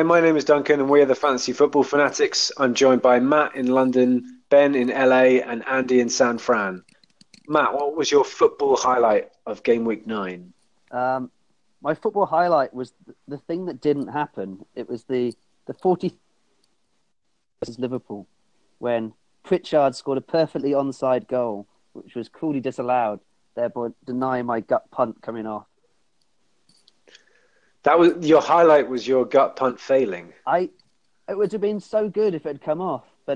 Hi, my name is Duncan, and we are the Fantasy Football Fanatics. I'm joined by Matt in London, Ben in LA, and Andy in San Fran. Matt, what was your football highlight of game week 9? My football highlight was the thing that didn't happen. It was the 40 versus Liverpool when Pritchard scored a perfectly onside goal, which was cruelly disallowed, thereby denying my gut punt coming off. That was your highlight. Was your gut punt failing? It would have been so good if it had come off, but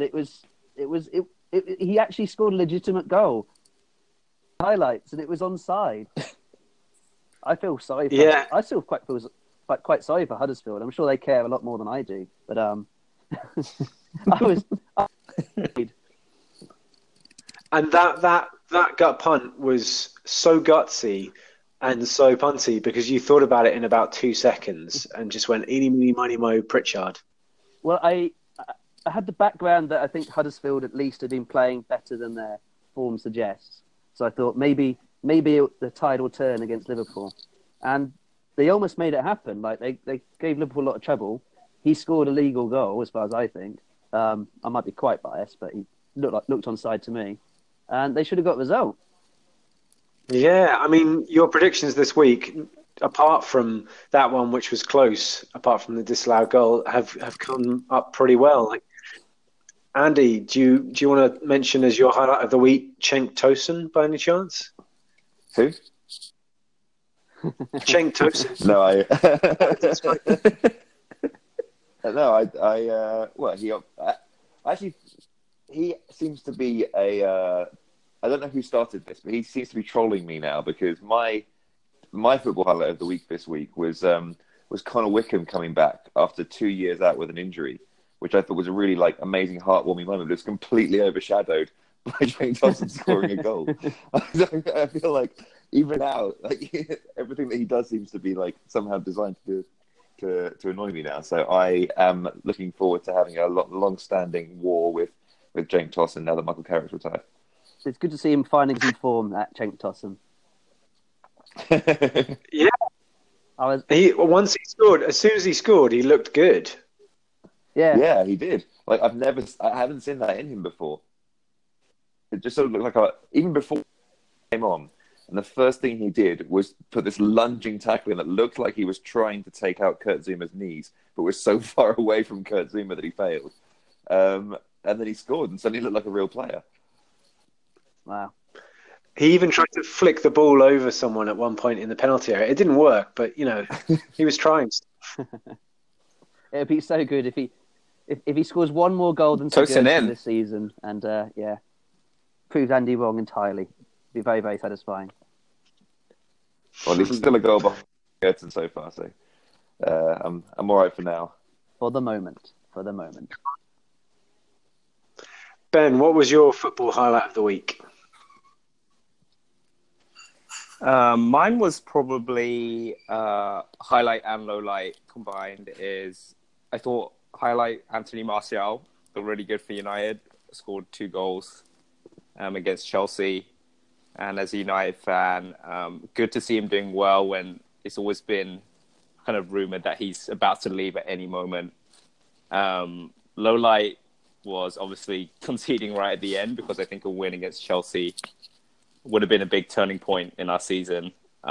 he actually scored a legitimate goal. Highlights, and it was onside. I feel sorry. I still feel quite sorry for Huddersfield. I'm sure they care a lot more than I do, but And that gut punt was so gutsy and so punty because you thought about it in about 2 seconds and just went eeny, meeny, miny, mo, Pritchard. Well, I had the background that I think Huddersfield at least had been playing better than their form suggests. So I thought maybe the tide will turn against Liverpool. And they almost made it happen. Like they gave Liverpool a lot of trouble. He scored a legal goal, as far as I think. I might be quite biased, but he looked onside to me. And they should have got the result. Yeah, I mean, your predictions this week, apart from that one, which was close, apart from the disallowed goal, have come up pretty well. Like, Andy, do you want to mention as your highlight of the week Cenk Tosun by any chance? Who? Cenk Tosun. No, he seems to be I don't know who started this, but he seems to be trolling me now because my football highlight of the week this week was Connor Wickham coming back after 2 years out with an injury, which I thought was a really amazing, heartwarming moment. But it was completely overshadowed by Cenk Tosun scoring a goal. I feel like even now, everything that he does seems to be somehow designed to annoy me now. So I am looking forward to having a long-standing war with Cenk Tosun now that Michael Carrick's retired. It's good to see him finding some form at Cenk Tosun. Yeah. Once he scored, as soon as he scored, he looked good. Yeah, he did. I haven't seen that in him before. It just sort of looked even before he came on, and the first thing he did was put this lunging tackle in that looked like he was trying to take out Kurt Zuma's knees, but was so far away from Kurt Zuma that he failed. And then he scored and suddenly looked like a real player. Wow. He even tried to flick the ball over someone at one point in the penalty area. It didn't work, but he was trying. It'd be so good if he scores one more goal than Sigurdsson this season, and proves Andy wrong entirely. It'd be very, very satisfying. Well, he's still a goal behind Sigurdsson so far, so I'm all right for now. For the moment. Ben, what was your football highlight of the week? Mine was probably highlight and low light combined. I thought highlight Anthony Martial, looked really good for United, scored 2 goals against Chelsea. And as a United fan, good to see him doing well when it's always been kind of rumoured that he's about to leave at any moment. Low light was obviously conceding right at the end because I think a win against Chelsea would have been a big turning point in our season.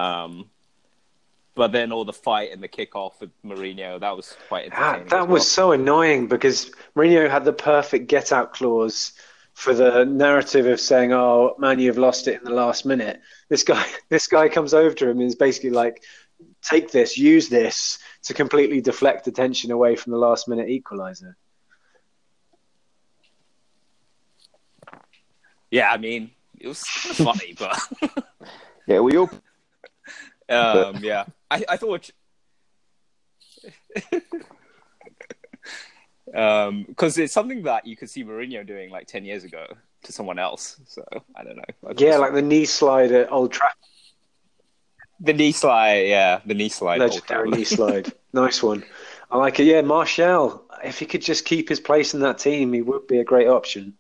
But then all the fight and the kickoff with Mourinho, that was quite entertaining. That was so annoying because Mourinho had the perfect get-out clause for the narrative of saying, "Oh, man, you've lost it in the last minute." This guy comes over to him and is basically like, "Take this, use this to completely deflect attention away from the last-minute equaliser." Yeah, I mean, it was funny, but yeah, we all. Yeah, I thought because it's something that you could see Mourinho doing 10 years ago to someone else. So I don't know. Yeah, like the knee slide at Old Trafford. The knee slide, yeah, the knee slide. Legendary knee slide. Nice one. I like it. Yeah, Martial. If he could just keep his place in that team, he would be a great option.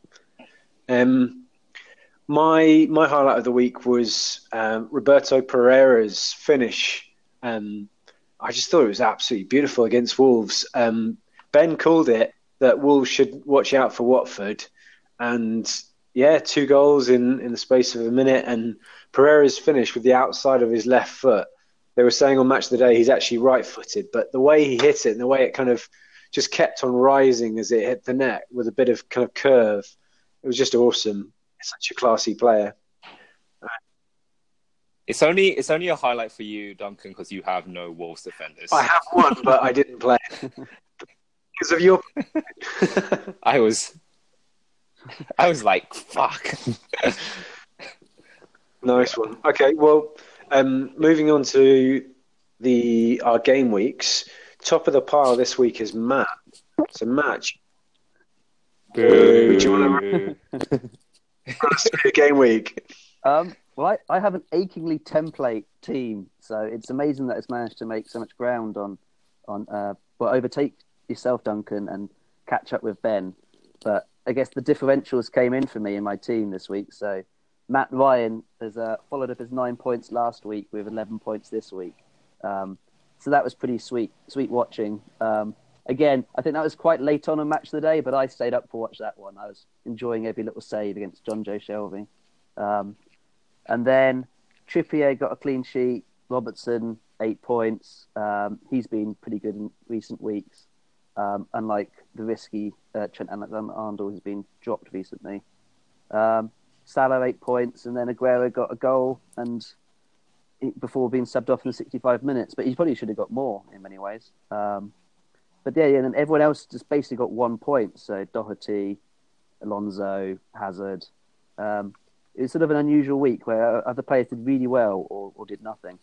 My highlight of the week was Roberto Pereira's finish. I I just thought it was absolutely beautiful against Wolves. Ben called it that Wolves should watch out for Watford, and yeah, 2 goals in the space of a minute, and Pereira's finished with the outside of his left foot. They were saying on Match of the Day he's actually right-footed, but the way he hit it and the way it kind of just kept on rising as it hit the net with a bit of kind of curve, it was just awesome. Such a classy player. It's only a highlight for you, Duncan, because you have no Wolves defenders. I have one, but I didn't play it because of your. I was like, fuck. Nice one. Okay, well, moving on to our game weeks. Top of the pile this week is Matt. So, Matt, do you want to run us through your game week? Well, I have an achingly template team, so it's amazing that it's managed to make so much ground overtake yourself, Duncan, and catch up with Ben. But I guess the differentials came in for me in my team this week. So Matt Ryan has followed up his 9 points last week with 11 points this week. So that was pretty sweet watching. Again, I think that was quite late on a Match of the Day, but I stayed up to watch that one. I was enjoying every little save against John Joe Shelby. And then Trippier got a clean sheet. Robertson, 8 points. He's been pretty good in recent weeks. Unlike the risky Trent Alexander-Arnold, who's been dropped recently. Salah, 8 points. And then Aguero got a goal before being subbed off in the 65 minutes. But he probably should have got more in many ways. And then everyone else just basically got 1 point. So Doherty, Alonso, Hazard. It's sort of an unusual week where other players did really well or did nothing.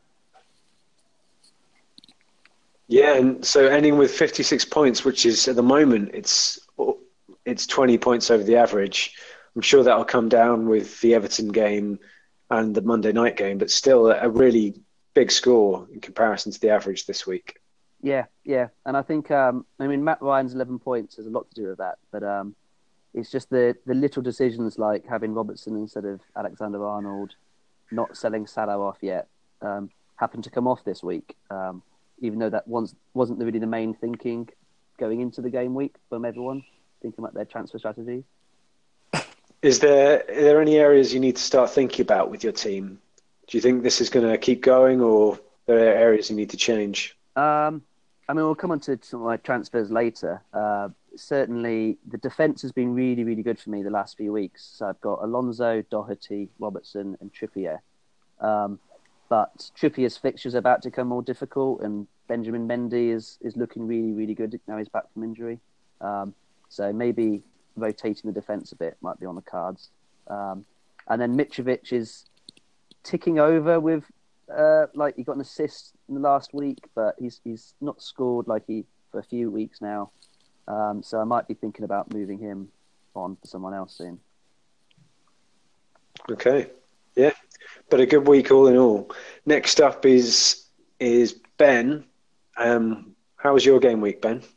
Yeah, and so ending with 56 points, which is at the moment it's 20 points over the average. I'm sure that'll come down with the Everton game and the Monday night game, but still a really big score in comparison to the average this week. Yeah, and I think Matt Ryan's 11 points has a lot to do with that, but it's just the little decisions like having Robertson instead of Alexander-Arnold, not selling Salah off yet, happened to come off this week, even though that wasn't really the main thinking going into the game week from everyone, thinking about their transfer strategies. Are there any areas you need to start thinking about with your team? Do you think this is going to keep going, or are there areas you need to change? We'll come on to some of my transfers later. Certainly, the defence has been really, really good for me the last few weeks. So I've got Alonso, Doherty, Robertson, and Trippier. But Trippier's fixtures are about to become more difficult, and Benjamin Mendy is looking really, really good now he's back from injury. So maybe rotating the defence a bit might be on the cards. And then Mitrovic is ticking over with, he got an assist in the last week, but he's not scored for a few weeks now. So I might be thinking about moving him on to someone else soon. Okay, yeah, but a good week all in all. Next up is Ben. How was your game week, Ben?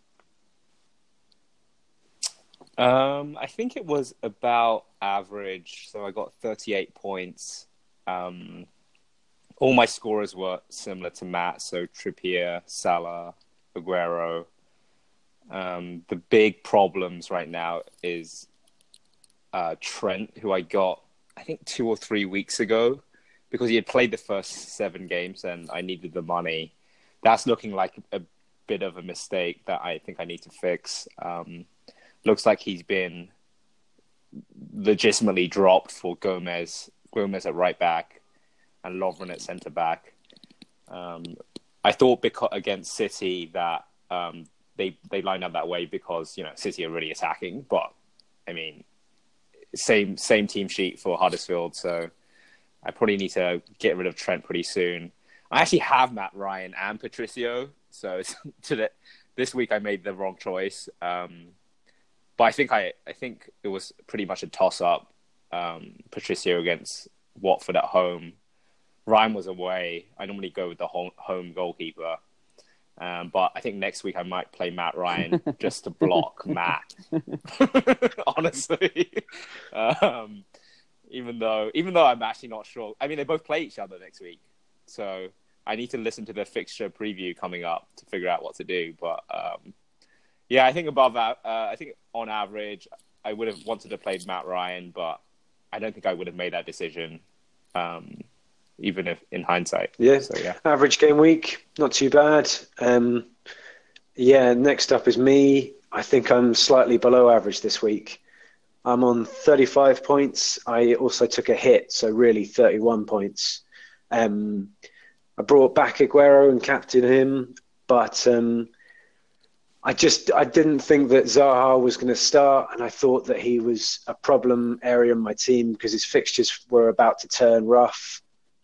I think it was about average. So I got 38 points. All my scorers were similar to Matt. So Trippier, Salah, Aguero. The big problems right now is Trent, who I got, I think 2 or 3 weeks ago, because he had played the first 7 games and I needed the money. That's looking like a bit of a mistake that I think I need to fix. Looks like he's been legitimately dropped for Gomez at right back and Lovren at centre back. I thought because against City that they lined up that way because City are really attacking, but I mean same team sheet for Huddersfield, so I probably need to get rid of Trent pretty soon. I actually have Matt Ryan and Patricio, so this week I made the wrong choice. But I think it was pretty much a toss-up. Patricio against Watford at home. Ryan was away. I normally go with the home goalkeeper. But I think next week I might play Matt Ryan just to block Matt. Honestly. Even though I'm actually not sure. I mean, they both play each other next week. So I need to listen to the fixture preview coming up to figure out what to do. But yeah, I think I think on average, I would have wanted to play Matt Ryan, but I don't think I would have made that decision, even if in hindsight. Yeah. So, yeah. Average game week, not too bad. Yeah, next up is me. I think I'm slightly below average this week. I'm on 35 points. I also took a hit, so really 31 points. I brought back Aguero and captained him, but I didn't think that Zaha was going to start, and I thought that he was a problem area in my team because his fixtures were about to turn rough.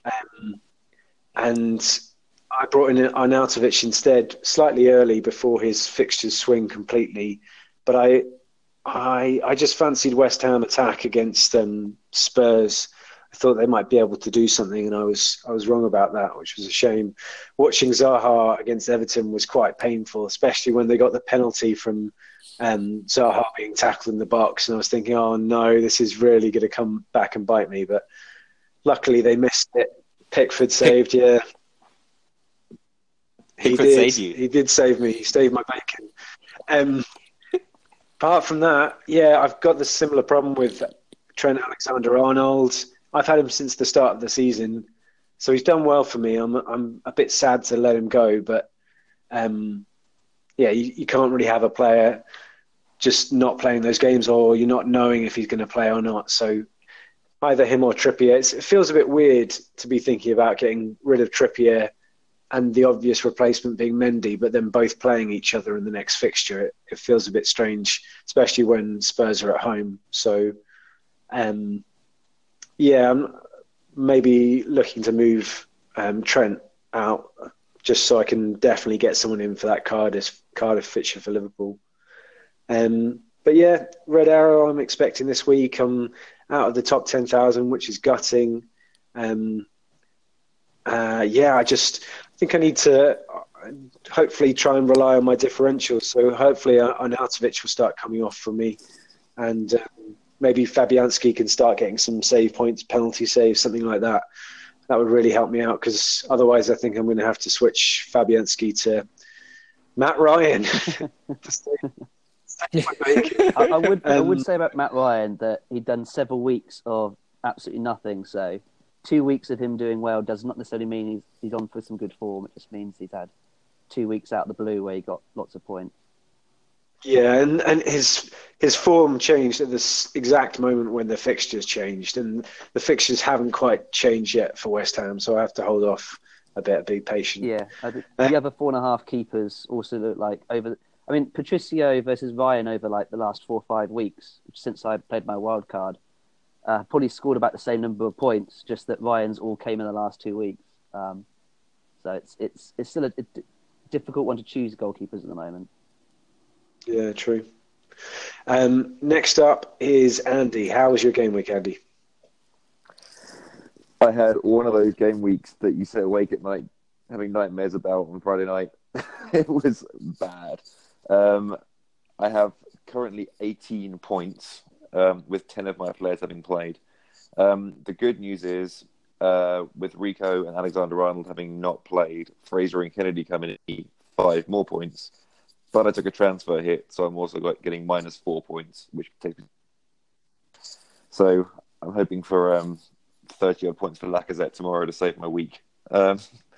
And I brought in Arnautovic instead, slightly early before his fixtures swing completely. But I just fancied West Ham attack against Spurs. I thought they might be able to do something, and I was wrong about that, which was a shame. Watching Zaha against Everton was quite painful, especially when they got the penalty from Zaha being tackled in the box, and I was thinking, oh no, this is really going to come back and bite me. But luckily they missed it. Pickford saved, yeah. Pickford saved you. He did save me. He saved my bacon. Apart from that, yeah, I've got the similar problem with Trent Alexander-Arnold. I've had him since the start of the season, so he's done well for me. I'm a bit sad to let him go, but yeah, you can't really have a player just not playing those games, or you're not knowing if he's going to play or not. So either him or Trippier. It feels a bit weird to be thinking about getting rid of Trippier and the obvious replacement being Mendy, but then both playing each other in the next fixture. It feels a bit strange, especially when Spurs are at home. So, yeah, I'm maybe looking to move Trent out just so I can definitely get someone in for that Cardiff fixture for Liverpool. But yeah, Red Arrow I'm expecting this week. I'm out of the top 10,000, which is gutting. Yeah, I think I need to hopefully try and rely on my differentials. So hopefully Arnautovic will start coming off for me, and maybe Fabianski can start getting some save points, penalty saves, something like that. That would really help me out, because otherwise I think I'm going to have to switch Fabianski to Matt Ryan. I would say about Matt Ryan that he'd done several weeks of absolutely nothing. So 2 weeks of him doing well does not necessarily mean he's on for some good form. It just means he's had 2 weeks out of the blue where he got lots of points. Yeah, and his form changed at this exact moment when the fixtures changed, and the fixtures haven't quite changed yet for West Ham, so I have to hold off a bit, be patient. Yeah, the other 4.5 keepers also look like Patricio versus Ryan over like the last 4 or 5 weeks since I played my wild card, probably scored about the same number of points, just that Ryan's all came in the last 2 weeks. So it's still a difficult one to choose goalkeepers at the moment. Yeah, true. Next up is Andy. How was your game week, Andy? I had one of those game weeks that you sit awake at night having nightmares about on Friday night. It was bad. I have currently 18 points with 10 of my players having played. The good news is with Rico and Alexander-Arnold having not played, Fraser and Kennedy coming in 5 more points. But I took a transfer hit, so I'm also getting -4 points, which takes me. So I'm hoping for 30-odd points for Lacazette tomorrow to save my week. I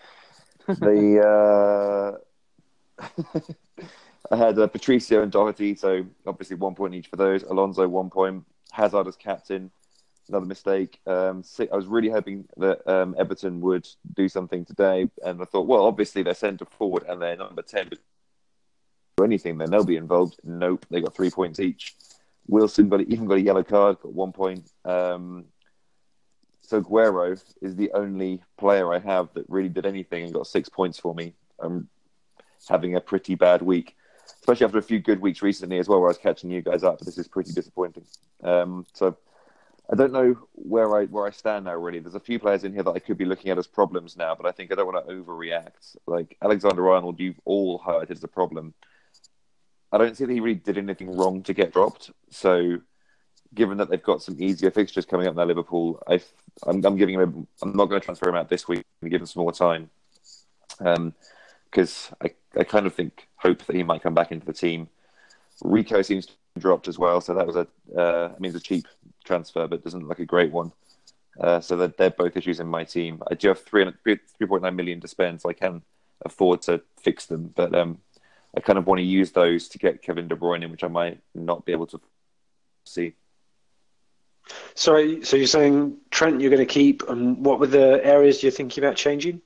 had Patricio and Doherty, so obviously 1 point each for those. Alonso 1 point. Hazard as captain, another mistake. I was really hoping that Everton would do something today, and I thought, well, obviously they're centre forward and they're number 10. Anything, then they'll be involved. Nope, they got 3 points each. Wilson got a yellow card, got 1 point. So Aguero is the only player I have that really did anything and got 6 points for me. I'm having a pretty bad week, especially after a few good weeks recently as well, where I was catching you guys up. But this is pretty disappointing. So I don't know where I stand now. Really, there's a few players in here that I could be looking at as problems now, but I think I don't want to overreact. Like Alexander-Arnold, you've all highlighted as a problem. I don't see that he really did anything wrong to get dropped. So, given that they've got some easier fixtures coming up now, Liverpool, I'm not going to transfer him out this week and give him some more time. because I kind of hope that he might come back into the team. Rico seems to have dropped as well, so that was it's a cheap transfer, but doesn't look like a great one. So they're both issues in my team. I do have 3.9 million to spend, so I can afford to fix them, but I kind of want to use those to get Kevin De Bruyne in, which I might not be able to see. Sorry, so you're saying Trent you're going to keep, and what were the areas you're thinking about changing?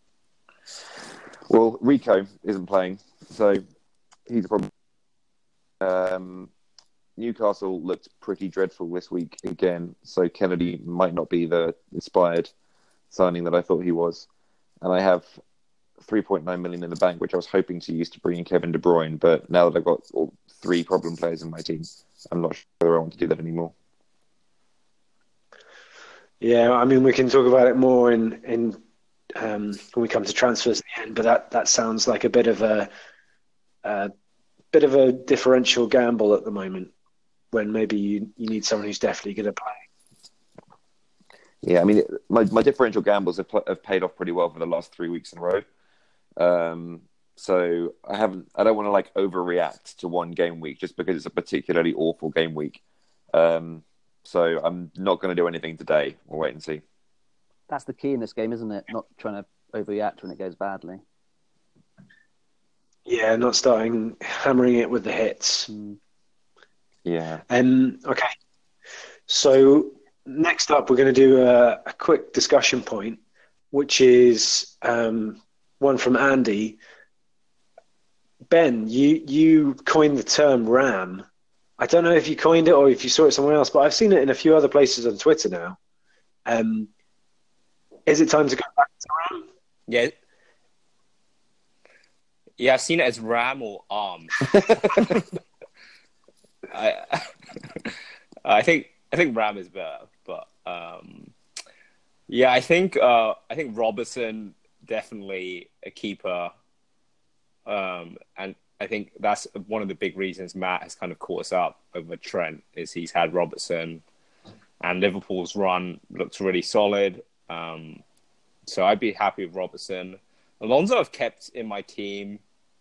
Well, Rico isn't playing, so he's a problem. Newcastle looked pretty dreadful this week again, so Kennedy might not be the inspired signing that I thought he was. And I have 3.9 million in the bank, which I was hoping to use to bring in Kevin De Bruyne, but now that I've got all 3 problem players in my team, I'm not sure whether I want to do that anymore. Yeah, I mean, we can talk about it more in when we come to transfers at the end, but that sounds like a bit of a differential gamble at the moment, when maybe you need someone who's definitely going to play. Yeah, I mean, my differential gambles have paid off pretty well for the last 3 weeks in a row. So I don't want to overreact to one game week just because it's a particularly awful game week. So I'm not going to do anything today. We'll wait and see. That's the key in this game, isn't it? Not trying to overreact when it goes badly. Yeah, not starting hammering it with the hits. Yeah. Okay. So next up, we're going to do a quick discussion point, which is one from Andy. Ben, you coined the term RAM. I don't know if you coined it or if you saw it somewhere else, but I've seen it in a few other places on Twitter now. Is it time to go back to RAM? Yeah, I've seen it as RAM or ARM. I think RAM is better, but I think Robertson definitely a keeper, and I think that's one of the big reasons Matt has kind of caught us up over Trent is he's had Robertson, and Liverpool's run looks really solid. So I'd be happy with Robertson. Alonso I've kept in my team.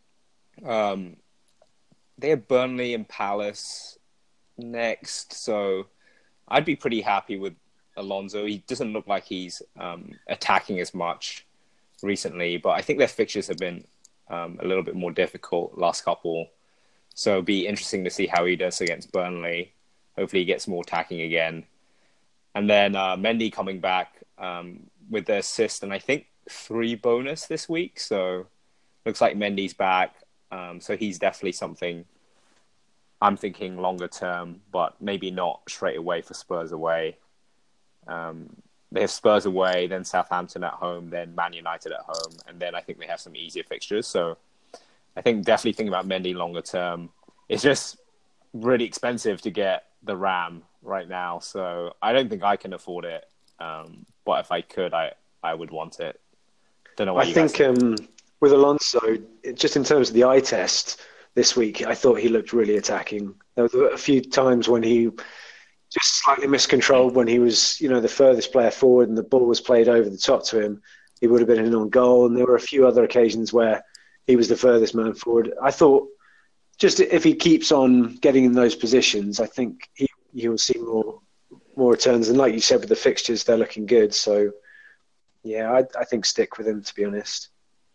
They have Burnley and Palace next, so I'd be pretty happy with Alonso. He doesn't look like he's attacking as much recently, but I think their fixtures have been a little bit more difficult last couple. So it'll be interesting to see how he does against Burnley. Hopefully he gets more attacking again. And then Mendy coming back with the assist, and I think 3 bonus this week. So looks like Mendy's back. So he's definitely something I'm thinking longer term, but maybe not straight away for Spurs away. They have Spurs away, then Southampton at home, then Man United at home, and then I think they have some easier fixtures. So I think definitely thinking about Mendy longer term. It's just really expensive to get the RAM right now, so I don't think I can afford it. But if I could, I would want it. Don't know what I think with Alonso, just in terms of the eye test this week, I thought he looked really attacking. There were a few times when he just slightly miscontrolled when he was, the furthest player forward and the ball was played over the top to him. He would have been in on goal. And there were a few other occasions where he was the furthest man forward. I thought just if he keeps on getting in those positions, I think he will see more returns. And like you said, with the fixtures, they're looking good. So, yeah, I think stick with him, to be honest.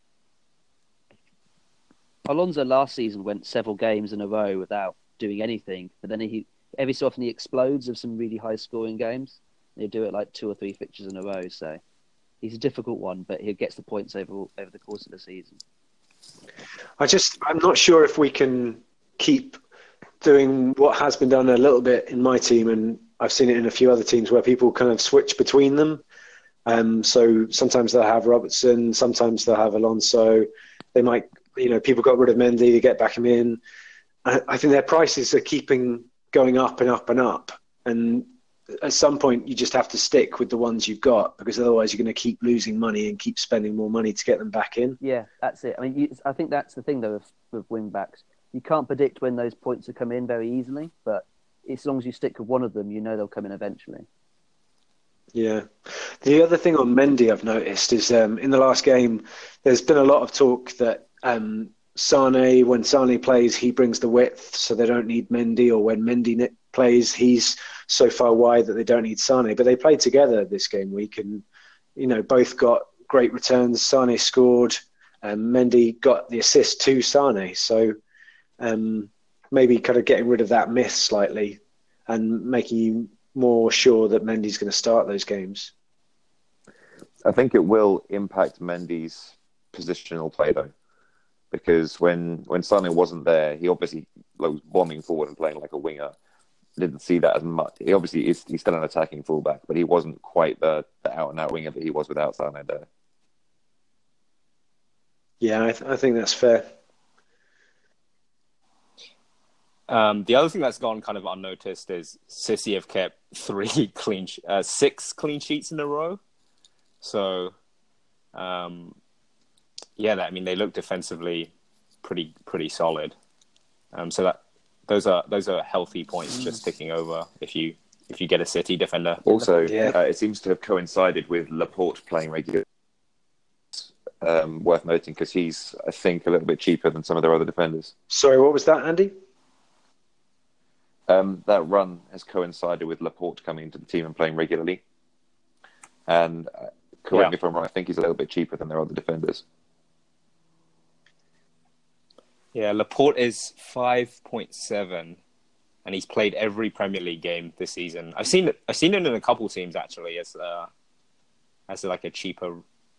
Alonso last season went several games in a row without doing anything, but then every so often he explodes of some really high-scoring games. He'll do it like 2 or 3 fixtures in a row, so he's a difficult one, but he gets the points over the course of the season. I'm not sure if we can keep doing what has been done a little bit in my team, and I've seen it in a few other teams where people kind of switch between them. So sometimes they'll have Robertson, sometimes they'll have Alonso. They might, people got rid of Mendy to get back him in. I think their prices are keeping going up and up and up. And at some point, you just have to stick with the ones you've got, because otherwise you're going to keep losing money and keep spending more money to get them back in. Yeah, that's it. I mean, I think that's the thing, though, with wing backs. You can't predict when those points will come in very easily, but as long as you stick with one of them, they'll come in eventually. Yeah. The other thing on Mendy I've noticed is in the last game, there's been a lot of talk that Sane, when Sane plays, he brings the width, so they don't need Mendy, or when plays, he's so far wide that they don't need Sane. But they played together this game week, and both got great returns. Sane scored, and Mendy got the assist to Sane. So maybe kind of getting rid of that myth slightly and making you more sure that Mendy's going to start those games. I think it will impact Mendy's positional play though, because when Sané wasn't there, he obviously was bombing forward and playing like a winger. Didn't see that as much. He's still an attacking fullback, but he wasn't quite the out and out winger that he was without Sané there. Yeah, I think that's fair. The other thing that's gone kind of unnoticed is City have kept 6 clean sheets in a row. So, they look defensively pretty solid. So those are healthy points just ticking over if you get a City defender. Also, it seems to have coincided with Laporte playing regularly. Worth noting because he's, I think, a little bit cheaper than some of their other defenders. Sorry, what was that, Andy? That run has coincided with Laporte coming into the team and playing regularly. And correct me if I'm wrong, I think he's a little bit cheaper than their other defenders. Yeah, Laporte is 5.7, and he's played every Premier League game this season. I've seen it in a couple teams actually as like a cheaper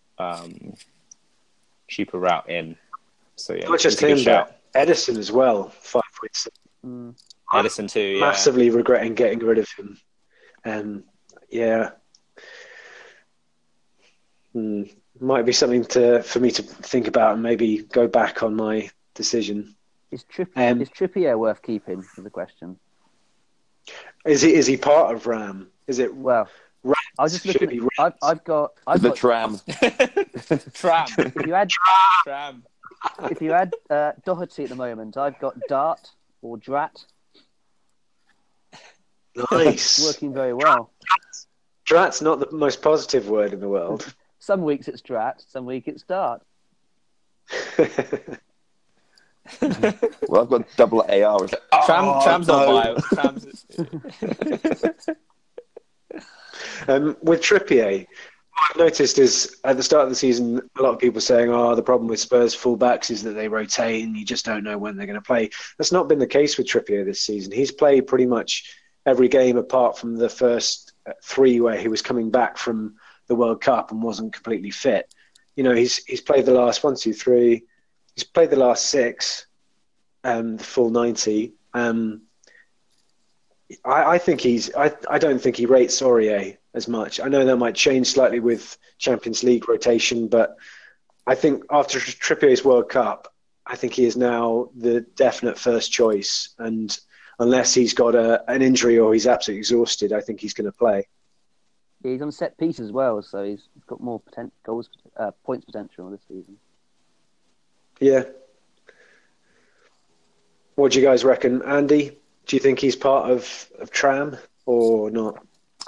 route in. So yeah, not just him, but Edison as well, 5.7. Edison too. Yeah. Massively regretting getting rid of him. Might be something for me to think about and maybe go back on my decision. Is Trippier worth keeping? Is the question. Is he part of RAM? Is it? Well, RAM? I was just looking. I've got tram. Tram. If you add Doherty at the moment, I've got Dart or Drat. Nice. Working very well. Drat's not the most positive word in the world. Some weeks it's Drat, some week it's Dart. Well, I've got double AR. Tram's not bio. With Trippier, what I've noticed is at the start of the season, a lot of people saying, the problem with Spurs fullbacks is that they rotate and you just don't know when they're going to play. That's not been the case with Trippier this season. He's played pretty much every game apart from the first 3 where he was coming back from the World Cup and wasn't completely fit. He's played the last 1, 2, 3. He's played the last 6, the full 90. I think I don't think he rates Aurier as much. I know that might change slightly with Champions League rotation, but I think after Trippier's World Cup, I think he is now the definite first choice. And unless he's got an injury or he's absolutely exhausted, I think he's going to play. Yeah, he's on set piece as well, so he's got more points potential this season. Yeah. What do you guys reckon, Andy? Do you think he's part of Tram or not?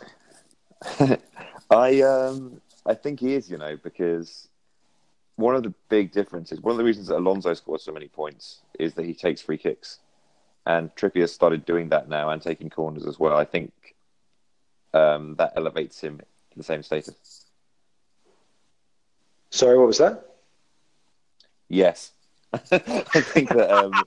I think he is, because one of the big differences, one of the reasons that Alonso scored so many points is that he takes free kicks. And Trippier started doing that now and taking corners as well. I think that elevates him to the same status. Sorry, what was that? Yes. I think that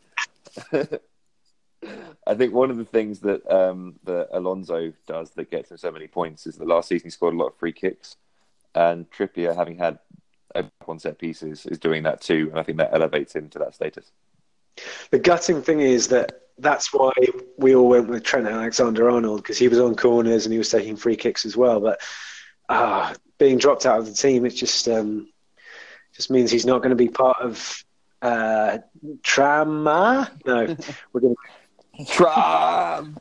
I think one of the things that that Alonso does that gets him so many points is that last season he scored a lot of free kicks, and Trippier, having had on set pieces, is doing that too, and I think that elevates him to that status. The gutting thing is that's why we all went with Trent Alexander-Arnold, because he was on corners and he was taking free kicks as well. But being dropped out of the team, it just means he's not going to be part of Trama. No, we're going to Tram.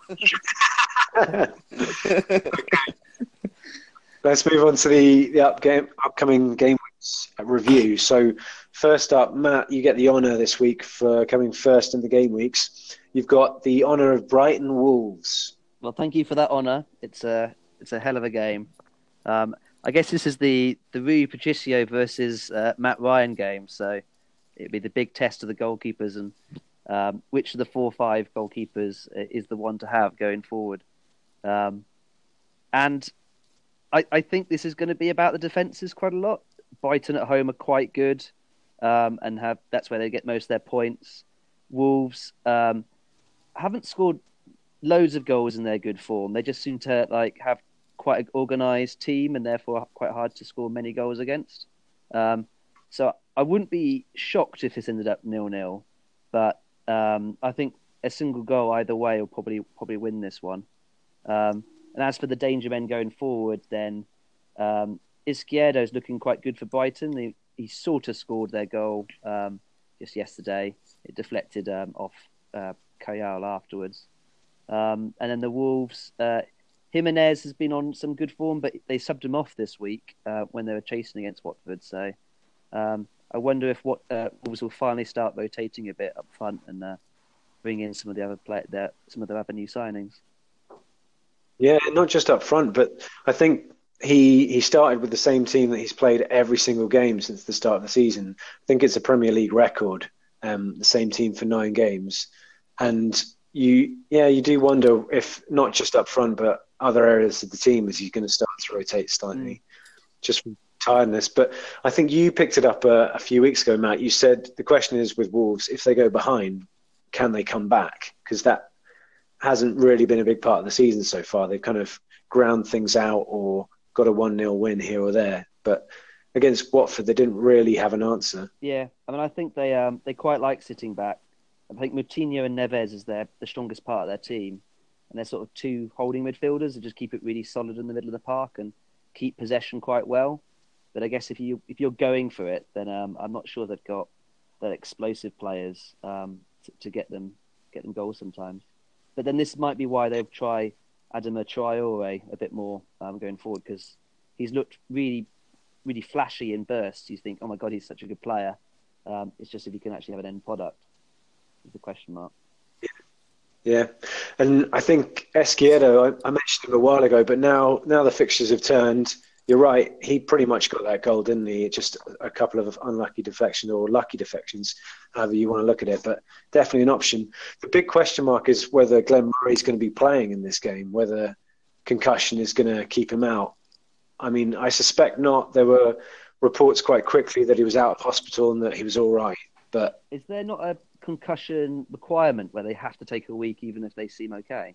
Let's move on to the upcoming game weeks review. So first up, Matt, you get the honour this week for coming first in the game weeks. You've got the honour of Brighton Wolves. Well, thank you for that honour. It's a hell of a game. I guess this is the Rui Patricio versus Matt Ryan game, so it'd be the big test of the goalkeepers and which of the 4-5 goalkeepers is the one to have going forward. And I think this is going to be about the defences quite a lot. Brighton at home are quite good, and that's where they get most of their points. Wolves haven't scored loads of goals in their good form. They just seem to have quite an organised team and therefore quite hard to score many goals against. So I wouldn't be shocked if this ended up 0-0, but I think a single goal either way will probably win this one. And as for the danger men going forward, then Izquierdo's looking quite good for Brighton. He sort of scored their goal just yesterday. It deflected off Kayal afterwards. And then the Wolves, Jimenez has been on some good form, but they subbed him off this week when they were chasing against Watford. So I wonder if Wolves will finally start rotating a bit up front and bring in some of the other new signings. Yeah, not just up front, but I think he started with the same team that he's played every single game since the start of the season. I think it's a Premier League record, the same team for 9 games. And you do wonder if not just up front, but other areas of the team is he's going to start to rotate slightly, just from tiredness. But I think you picked it up a few weeks ago, Matt. You said the question is with Wolves, if they go behind, can they come back? Because that hasn't really been a big part of the season so far. They've kind of ground things out or got a 1-0 win here or there. But against Watford, they didn't really have an answer. Yeah, I mean, I think they quite like sitting back. I think Moutinho and Neves is the strongest part of their team. And they're sort of 2 holding midfielders that just keep it really solid in the middle of the park and keep possession quite well. But I guess if you're going for it, then I'm not sure they've got that explosive players to get them goals sometimes. But then this might be why they'll try Adama Traore a bit more going forward, because he's looked really, really flashy in bursts. You think, oh my God, he's such a good player. It's just if he can actually have an end product is the question mark. Yeah, and I think Izquierdo, I mentioned him a while ago, but now the fixtures have turned. You're right, he pretty much got that goal, didn't he? Just a couple of unlucky deflections or lucky deflections, however you want to look at it, but definitely an option. The big question mark is whether Glenn Murray's going to be playing in this game, whether concussion is going to keep him out. I mean, I suspect not. There were reports quite quickly that he was out of hospital and that he was all right. But is there not a concussion requirement where they have to take a week even if they seem okay?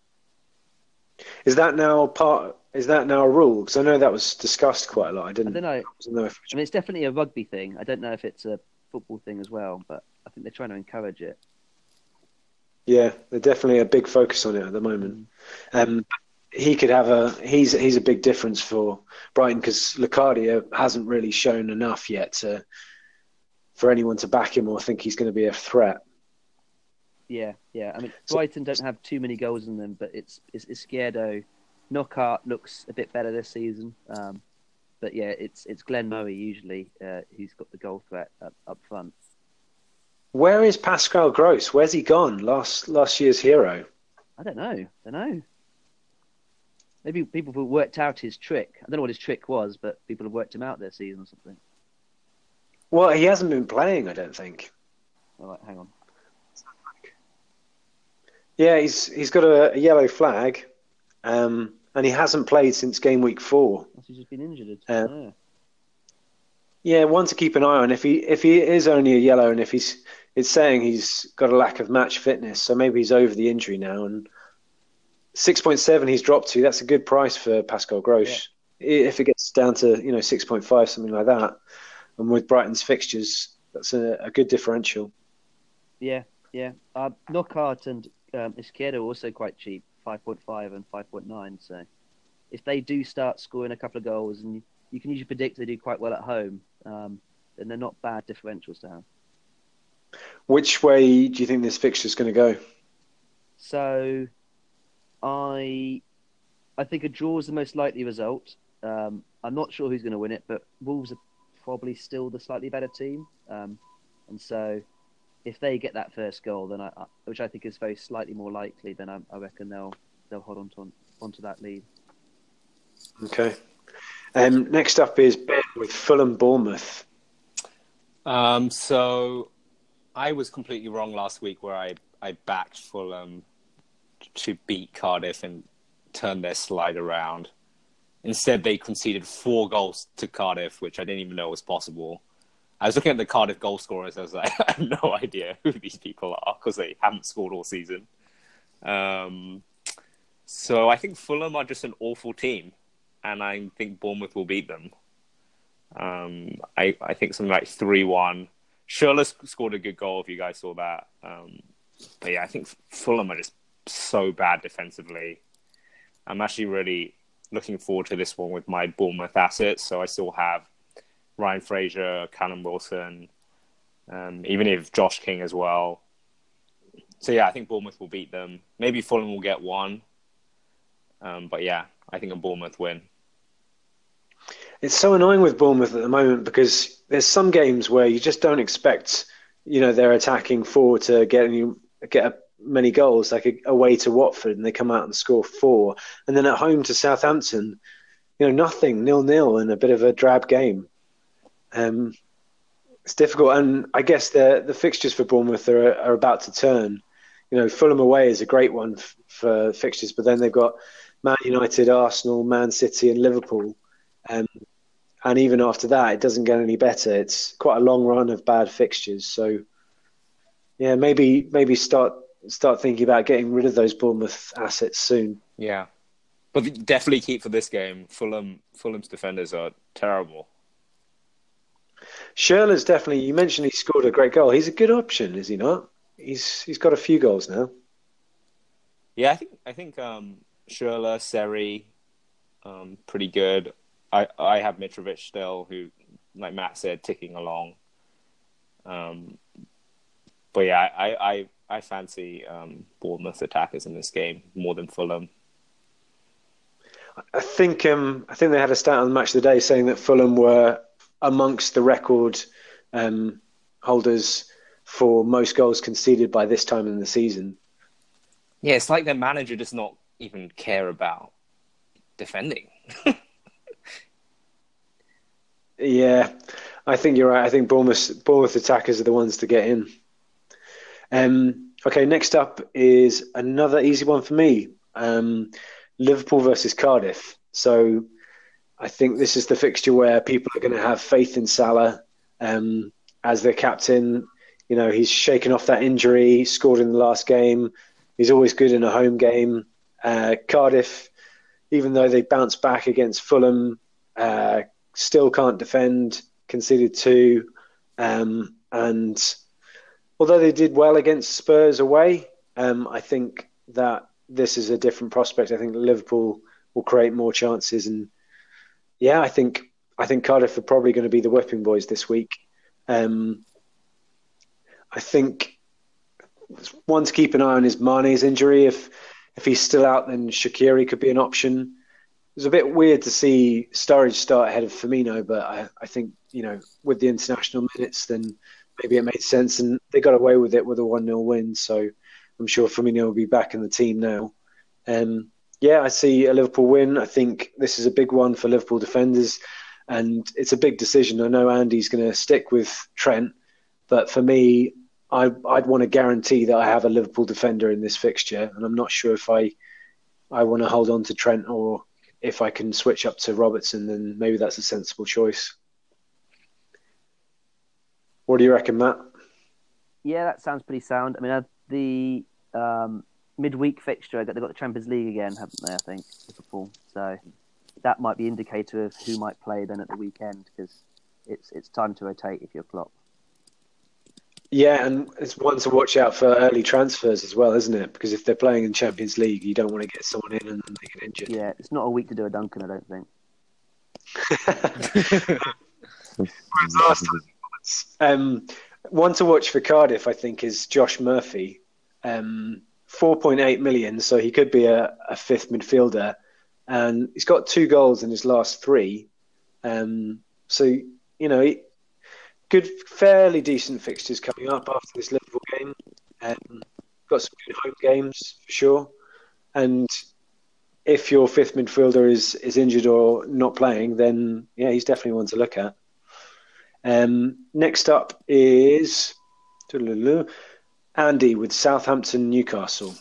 Is that now a rule? Because I know that was discussed quite a lot. I don't know. I mean, it's definitely a rugby thing. I don't know if it's a football thing as well, but I think they're trying to encourage it. Yeah, they're definitely a big focus on it at the moment. He could have he's a big difference for Brighton because Locadia hasn't really shown enough yet for anyone to back him or think he's going to be a threat. Yeah. I mean, Brighton don't have too many goals in them, but it's Izquierdo. Knockaert looks a bit better this season. But yeah, it's Glenn Murray usually who's got the goal threat up front. Where is Pascal Gross? Where's he gone? Last year's hero. I don't know. Maybe people have worked out his trick. I don't know what his trick was, but people have worked him out this season or something. Well, he hasn't been playing, I don't think. All right, hang on. Yeah, he's got a yellow flag, and he hasn't played since game week 4. He's just been injured. Yeah, one to keep an eye on. If he is only a yellow, and if it's saying he's got a lack of match fitness, so maybe he's over the injury now. And 6.7 he's dropped to. That's a good price for Pascal Gross. Yeah. If it gets down to 6.5, something like that, and with Brighton's fixtures, that's a good differential. Yeah. Knockaert and Izquierdo are also quite cheap, 5.5 and 5.9. So if they do start scoring a couple of goals, and you can usually predict they do quite well at home, then they're not bad differentials to have. Which way do you think this fixture is going to go? So I think a draw is the most likely result. I'm not sure who's going to win it, but Wolves are probably still the slightly better team. And so if they get that first goal, then which I think is very slightly more likely, then I reckon they'll hold onto that lead. Okay. Next up is Ben with Fulham Bournemouth. So I was completely wrong last week where I backed Fulham to beat Cardiff and turn their slide around. Instead, they conceded 4 goals to Cardiff, which I didn't even know was possible. I was looking at the Cardiff goal scorers. I was like, I have no idea who these people are because they haven't scored all season. So I think Fulham are just an awful team, and I think Bournemouth will beat them. I think something like 3-1. Schürrle scored a good goal if you guys saw that. But yeah, I think Fulham are just so bad defensively. I'm actually really looking forward to this one with my Bournemouth assets. So I still have Ryan Fraser, Callum Wilson, even if Josh King as well. So yeah, I think Bournemouth will beat them. Maybe Fulham will get 1. But yeah, I think a Bournemouth win. It's so annoying with Bournemouth at the moment because there's some games where you just don't expect, their attacking forward to get many goals, like away to Watford, and they come out and score 4, and then at home to Southampton, nothing, 0-0, and a bit of a drab game. It's difficult, and I guess the fixtures for Bournemouth are about to turn. Fulham away is a great one for fixtures, but then they've got Man United, Arsenal, Man City, and Liverpool. And even after that, it doesn't get any better. It's quite a long run of bad fixtures. So, yeah, maybe start thinking about getting rid of those Bournemouth assets soon. Yeah, but definitely keep for this game. Fulham's defenders are terrible. Schürrle's definitely. You mentioned he scored a great goal. He's a good option, is he not? He's got a few goals now. Yeah, I think Schürrle, Seri, pretty good. I have Mitrovic still, who, like Matt said, ticking along. But yeah, I fancy Bournemouth attackers in this game more than Fulham. I think they had a stat on the Match of the Day saying that Fulham were amongst the record holders for most goals conceded by this time in the season. Yeah, it's like their manager does not even care about defending. Yeah, I think you're right. I think Bournemouth attackers are the ones to get in. Okay, next up is another easy one for me. Liverpool versus Cardiff. So I think this is the fixture where people are going to have faith in Salah as their captain. He's shaken off that injury, scored in the last game. He's always good in a home game. Cardiff, even though they bounced back against Fulham, still can't defend, conceded 2. And although they did well against Spurs away, I think that this is a different prospect. I think Liverpool will create more chances. And yeah, I think Cardiff are probably going to be the whipping boys this week. I think one to keep an eye on is Mane's injury. If he's still out, then Shaqiri could be an option. It was a bit weird to see Sturridge start ahead of Firmino, but I think, with the international minutes, then maybe it made sense, and they got away with it with a 1-0 win. So I'm sure Firmino will be back in the team now. I see a Liverpool win. I think this is a big one for Liverpool defenders, and it's a big decision. I know Andy's going to stick with Trent, but for me, I'd want to guarantee that I have a Liverpool defender in this fixture, and I'm not sure if I want to hold on to Trent or if I can switch up to Robertson, then maybe that's a sensible choice. What do you reckon, Matt? Yeah, that sounds pretty sound. I mean, the midweek fixture, they've got the Champions League again, haven't they, I think, Liverpool. So that might be indicator of who might play then at the weekend, because it's time to rotate if you're Klopp. Yeah, and it's one to watch out for early transfers as well, isn't it? Because if they're playing in Champions League, you don't want to get someone in and then they get injured. Yeah, it's not a week to do a Duncan, I don't think. One to watch for Cardiff, I think, is Josh Murphy. 4.8 million, so he could be a fifth midfielder. And he's got 2 goals in his last 3. So, good, fairly decent fixtures coming up after this Liverpool game. Got some good home games for sure. And if your fifth midfielder is injured or not playing, then yeah, he's definitely one to look at. Next up is Andy with Southampton Newcastle.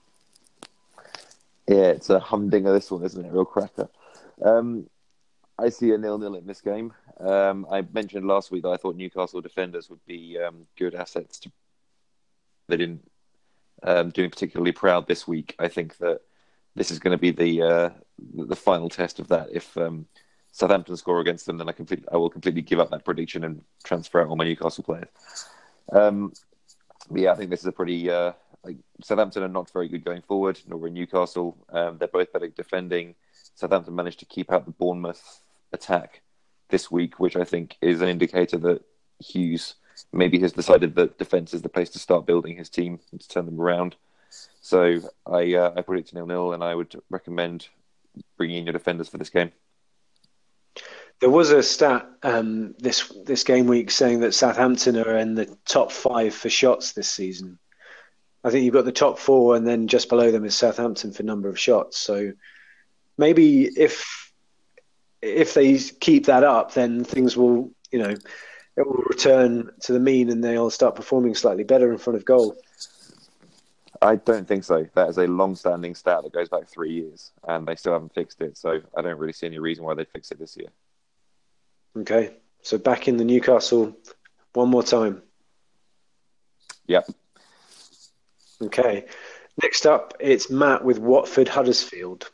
Yeah, it's a humdinger, this one, isn't it? Real cracker. I see a 0-0 in this game. I mentioned last week that I thought Newcastle defenders would be good assets. They didn't doing particularly proud this week. I think that this is going to be the final test of that. If Southampton score against them, then I will completely give up that prediction and transfer out all my Newcastle players. But yeah, I think this is a pretty... Southampton are not very good going forward, nor are Newcastle. They're both better defending. Southampton managed to keep out the Bournemouth attack this week, which I think is an indicator that Hughes maybe has decided that defence is the place to start building his team and to turn them around. So I predict 0-0, and I would recommend bringing in your defenders for this game. There was a stat this game week saying that Southampton are in the top 5 for shots this season. I think you've got the top 4, and then just below them is Southampton for number of shots. So maybe if they keep that up, then things will, it will return to the mean, and they'll start performing slightly better in front of goal. I don't think so. That is a long-standing stat that goes back 3 years, and they still haven't fixed it. So I don't really see any reason why they'd fix it this year. Okay, so back in the Newcastle one more time. Yep. Okay, next up, it's Matt with Watford Huddersfield.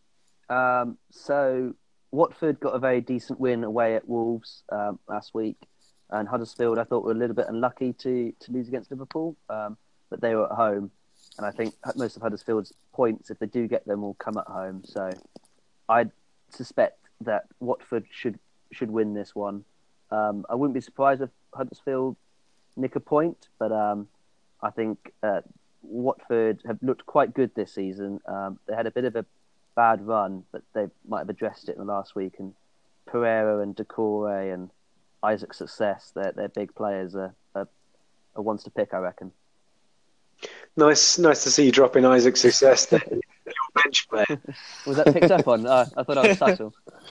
So Watford got a very decent win away at Wolves last week, and Huddersfield I thought were a little bit unlucky to lose against Liverpool, but they were at home, and I think most of Huddersfield's points, if they do get them, will come at home. So I suspect that Watford should win this one. I wouldn't be surprised if Huddersfield nick a point, but I think Watford have looked quite good this season. They had a bit of a bad run, but they might have addressed it in the last week. And Pereira and Decore and Isaac Success, they're big players, are ones to pick, I reckon. Nice to see you dropping Isaac Success there. Your bench player. Was that picked up on? I thought I was subtle.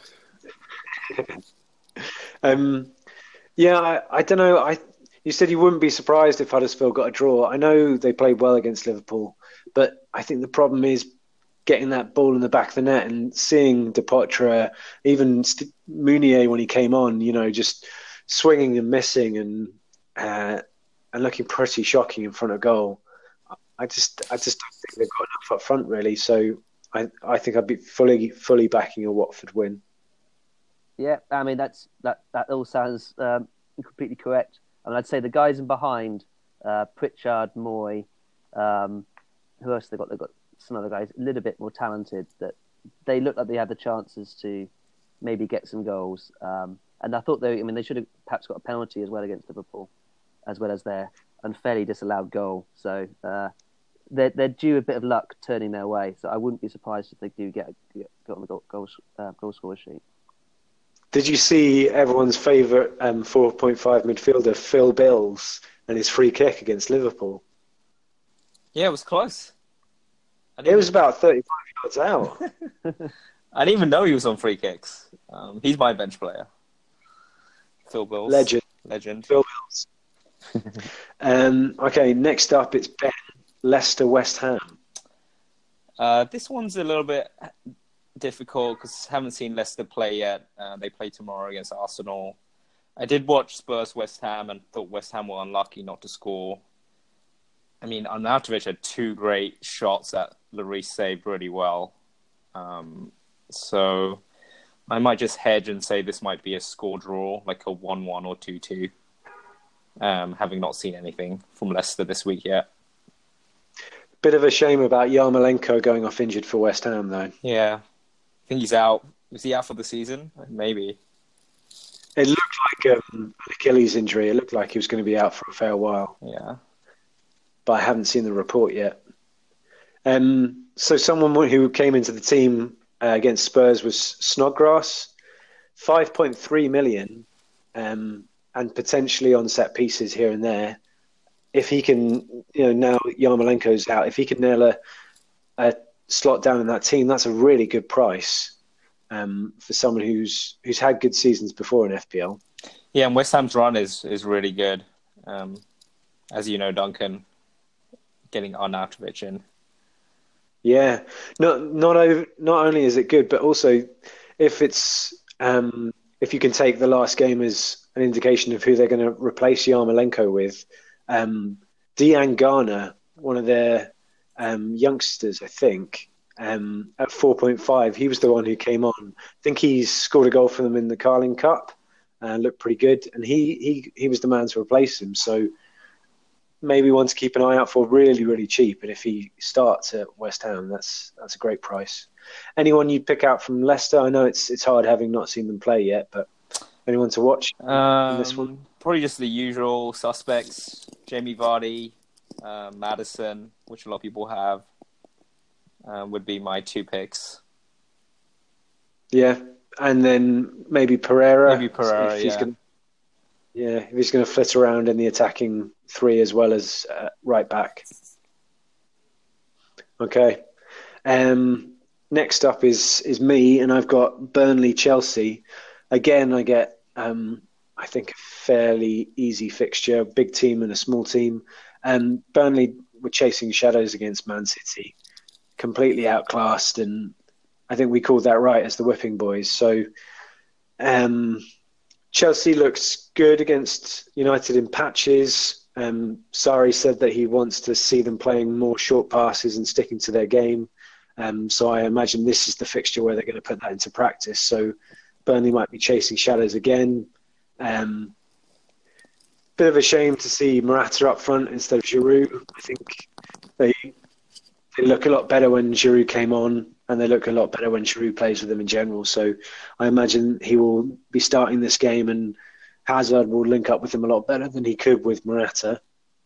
Yeah, I don't know. You said you wouldn't be surprised if Huddersfield got a draw. I know they played well against Liverpool, but I think the problem is getting that ball in the back of the net and seeing Depotre, even Mounier when he came on, just swinging and missing and looking pretty shocking in front of goal. I just don't think they've got enough up front really. So I think I'd be fully backing a Watford win. Yeah, I mean that all sounds completely correct. I mean, I'd say the guys in behind, Pritchard, Moy, who else they got? They've got some other guys a little bit more talented that they look like they have the chances to maybe get some goals. And I thought they should have perhaps got a penalty as well against Liverpool, as well as their unfairly disallowed goal. So they're due a bit of luck turning their way. So I wouldn't be surprised if they do get on the goal scorer sheet. Did you see everyone's favourite 4.5 midfielder, Phil Bills, and his free kick against Liverpool? Yeah, it was close. It was about 35 yards out. I didn't even know he was on free kicks. He's my bench player. Phil Bills. Legend. Phil Bills. Okay, next up it's Ben, Leicester West Ham. This one's a little bit difficult because I haven't seen Leicester play yet. They play tomorrow against Arsenal. I did watch Spurs West Ham and thought West Ham were unlucky not to score. I mean, Arnautovic had 2 great shots that Lloris saved really well. So I might just hedge and say this might be a score draw, like a 1-1 or 2-2, having not seen anything from Leicester this week yet. Bit of a shame about Yarmolenko going off injured for West Ham, though. Yeah. I think he's out. Is he out for the season? Maybe. It looked like an Achilles injury. It looked like he was going to be out for a fair while. Yeah. But I haven't seen the report yet. So someone who came into the team against Spurs was Snodgrass, 5.3 million, and potentially on set pieces here and there. If he can, now Yarmolenko's out, if he can nail a slot down in that team, that's a really good price for someone who's had good seasons before in FPL. Yeah, and West Ham's run is really good. As you know, Duncan, getting Arnautovic in. Yeah, not only is it good, but also if it's if you can take the last game as an indication of who they're going to replace Yarmolenko with, Dejan Garner, one of their youngsters, I think, at 4.5, he was the one who came on. I think he's scored a goal for them in the Carling Cup and looked pretty good, and he was the man to replace him. So maybe one to keep an eye out for, really, really cheap. And if he starts at West Ham, that's a great price. Anyone you'd pick out from Leicester? I know it's hard having not seen them play yet, but anyone to watch in this one? Probably just the usual suspects: Jamie Vardy, Maddison, which a lot of people have, would be my 2 picks. Yeah, and then maybe Pereira. Maybe Pereira, if he's going to flit around in the attacking 3 as well as right back. Okay. Next up is me, and I've got Burnley-Chelsea. Again, I get, I think, a fairly easy fixture, a big team and a small team. Burnley were chasing shadows against Man City, completely outclassed, and I think we called that right as the whipping boys. So Chelsea looks good against United in patches. Sarri said that he wants to see them playing more short passes and sticking to their game. So I imagine this is the fixture where they're going to put that into practice. So Burnley might be chasing shadows again. Bit of a shame to see Morata up front instead of Giroud. I think they look a lot better when Giroud came on, and they look a lot better when Giroud plays with them in general. So I imagine he will be starting this game, and Hazard will link up with him a lot better than he could with Morata.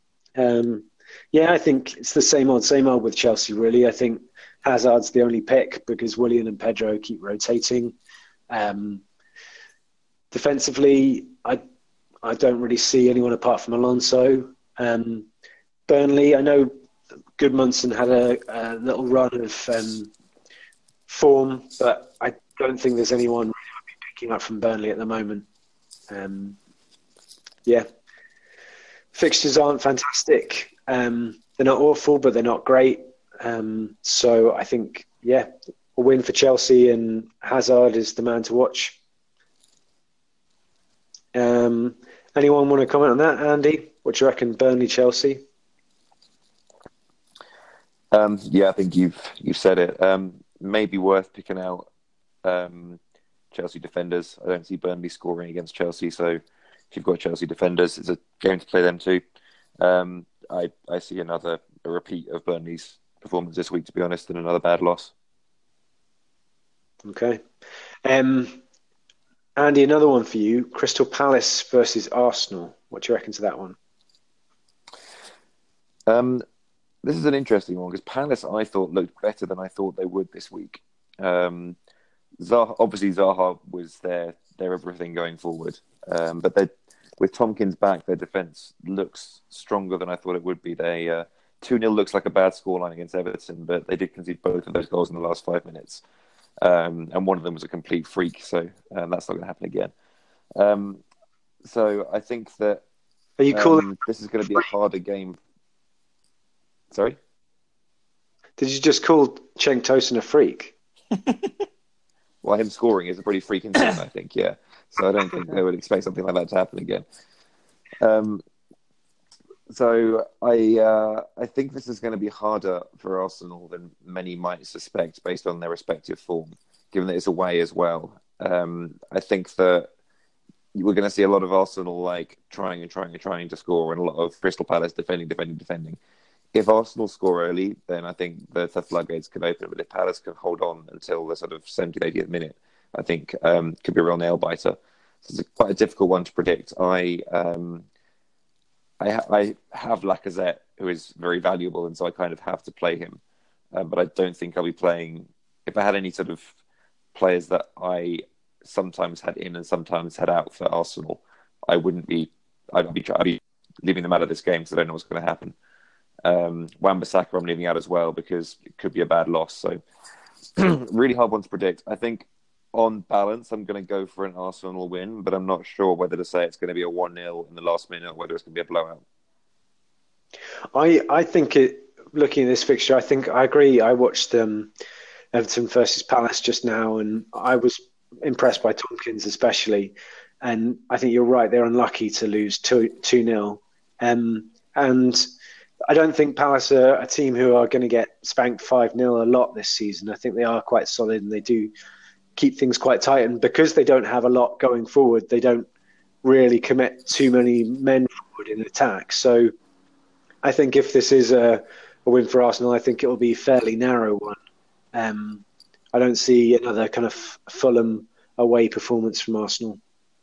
I think it's the same old with Chelsea, really. I think Hazard's the only pick because Willian and Pedro keep rotating. Defensively, I don't really see anyone apart from Alonso. Burnley, I know Goodmanson had a little run of form, but I don't think there's anyone really I'd be picking up from Burnley at the moment. Fixtures aren't fantastic. They're not awful, but they're not great. So I think, a win for Chelsea, and Hazard is the man to watch. Anyone want to comment on that, Andy? What do you reckon, Burnley-Chelsea? I think you've said it. Maybe worth picking out Chelsea defenders. I don't see Burnley scoring against Chelsea, so if you've got Chelsea defenders, it's a game to play them too. I see a repeat of Burnley's performance this week, to be honest, and another bad loss. Okay. Andy, another one for you. Crystal Palace versus Arsenal. What do you reckon to that one? This is an interesting one because Palace, I thought, looked better than I thought they would this week. Zaha was their everything going forward. But with Tompkins back, their defence looks stronger than I thought it would be. 2-0 looks like a bad scoreline against Everton, but they did concede both of those goals in the last 5 minutes. And one of them was a complete freak, so that's not going to happen again. So I think that Are you calling this is going to be a harder game. Sorry? Did you just call Cenk Tosun a freak? Well, him scoring is a pretty freak incident, I think, yeah. So I don't think they would expect something like that to happen again. So I think this is going to be harder for Arsenal than many might suspect based on their respective form, given that it's away as well. I think that we're going to see a lot of Arsenal trying to score, and a lot of Crystal Palace defending. If Arsenal score early, then I think the floodgates can open. But if Palace can hold on until the sort of 70th, 80th minute, I think could be a real nail biter. So it's quite a difficult one to predict. I have Lacazette, who is very valuable, and so I kind of have to play him. But I don't think I'll be playing. If I had any sort of players that I sometimes had in and sometimes had out for Arsenal, I'd be leaving them out of this game because I don't know what's going to happen. Wan-Bissaka I'm leaving out as well because it could be a bad loss. So really hard one to predict. I think on balance, I'm going to go for an Arsenal win, but I'm not sure whether to say it's going to be a 1-0 in the last minute or whether it's going to be a blowout. I think looking at this fixture, I think I agree. I watched Everton versus Palace just now, and I was impressed by Tompkins especially. And I think you're right; they're unlucky to lose 2-0. And I don't think Palace are a team who are going to get spanked 5-0 a lot this season. I think they are quite solid, and they do keep things quite tight. And because they don't have a lot going forward, they don't really commit too many men forward in attack. So I think if this is a win for Arsenal, I think it will be a fairly narrow one. I don't see another kind of Fulham away performance from Arsenal.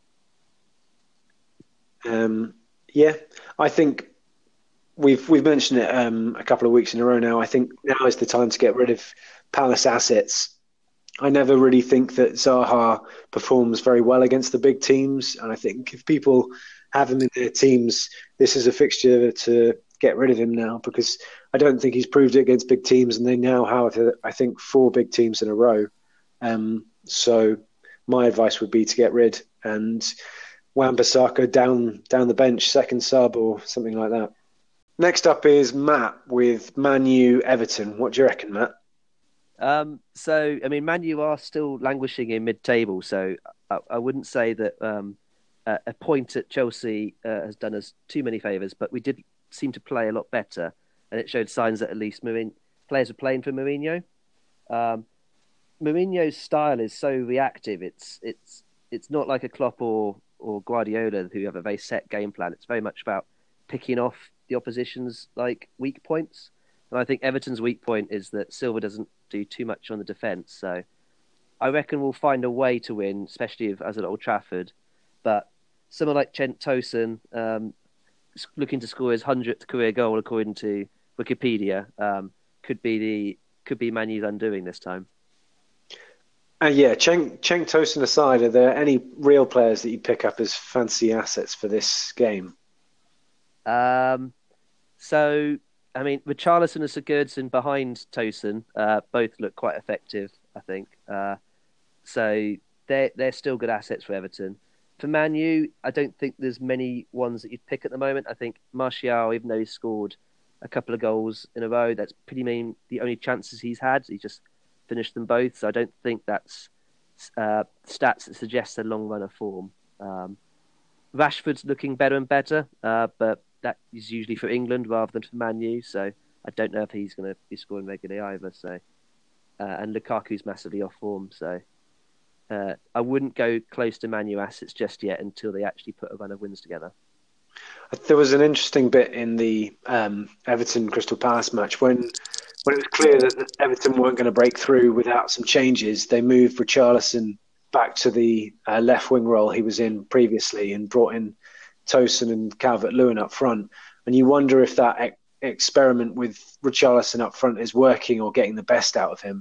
I think we've mentioned it a couple of weeks in a row now. I think now is the time to get rid of Palace assets. I never really think that Zaha performs very well against the big teams, and I think if people have him in their teams, this is a fixture to get rid of him now, because I don't think he's proved it against big teams, and they now have, I think, 4 big teams in a row. So my advice would be to get rid, and Wan-Bissaka down the bench, second sub or something like that. Next up is Matt with Man U Everton. What do you reckon, Matt? Man U are still languishing in mid-table, so I wouldn't say that a point at Chelsea has done us too many favours, but we did seem to play a lot better, and it showed signs that at least players were playing for Mourinho. Mourinho's style is so reactive. It's not like a Klopp or Guardiola who have a very set game plan. It's very much about picking off the opposition's weak points. And I think Everton's weak point is that Silva doesn't do too much on the defence. So I reckon we'll find a way to win, especially as at Old Trafford. But someone like Cenk Tosun, looking to score his 100th career goal according to Wikipedia, could be Man U's undoing this time. Cenk Tosun aside, are there any real players that you'd pick up as fancy assets for this game? Richarlison and Sigurdsson behind Tosun both look quite effective, I think. So they're still good assets for Everton. For Man U, I don't think there's many ones that you'd pick at the moment. I think Martial, even though he's scored a couple of goals in a row, that's pretty much the only chances he's had. He just finished them both, so I don't think that's stats that suggest a long run of form. Rashford's looking better and better, but that is usually for England rather than for Man U, so I don't know if he's going to be scoring regularly either. So, and Lukaku's massively off form, so I wouldn't go close to Man U assets just yet until they actually put a run of wins together. There was an interesting bit in the Everton Crystal Palace match when it was clear that Everton weren't going to break through without some changes. They moved Richarlison back to the left wing role he was in previously and brought in Tosun and Calvert-Lewin up front. And you wonder if that experiment with Richarlison up front is working or getting the best out of him.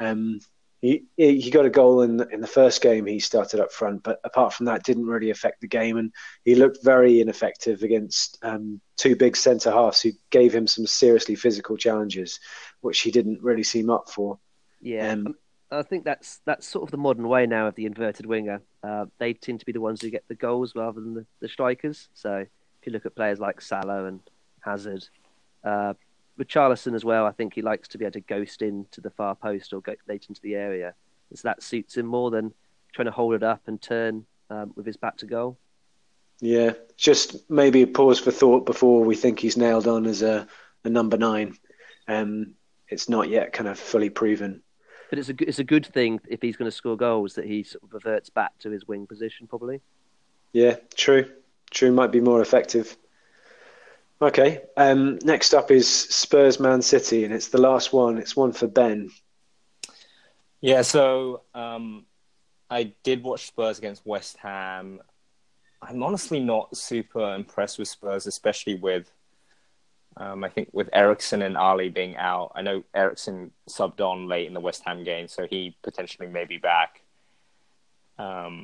He got a goal in the first game he started up front, but apart from that, didn't really affect the game. And he looked very ineffective against 2 big centre-halves who gave him some seriously physical challenges, which he didn't really seem up for. Yeah, I think that's sort of the modern way now of the inverted winger. They tend to be the ones who get the goals rather than the strikers. So if you look at players like Salah and Hazard, Richarlison as well, I think he likes to be able to ghost into the far post or go late into the area. So that suits him more than trying to hold it up and turn with his back to goal. Yeah, just maybe a pause for thought before we think he's nailed on as a number 9. It's not yet kind of fully proven. But it's a good thing if he's going to score goals that he sort of reverts back to his wing position, probably. Yeah, true. Might be more effective. Okay. Next up is Spurs Man City, and it's the last one. It's one for Ben. Yeah, so I did watch Spurs against West Ham. I'm honestly not super impressed with Spurs, especially with I think with Eriksen and Ali being out. I know Eriksen subbed on late in the West Ham game, so he potentially may be back.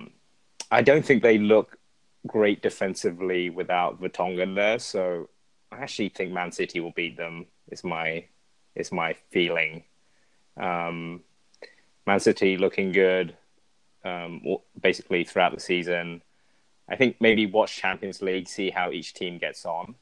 I don't think they look great defensively without Vertonghen there, so I actually think Man City will beat them. Is my feeling. Man City looking good, basically throughout the season. I think maybe watch Champions League, see how each team gets on.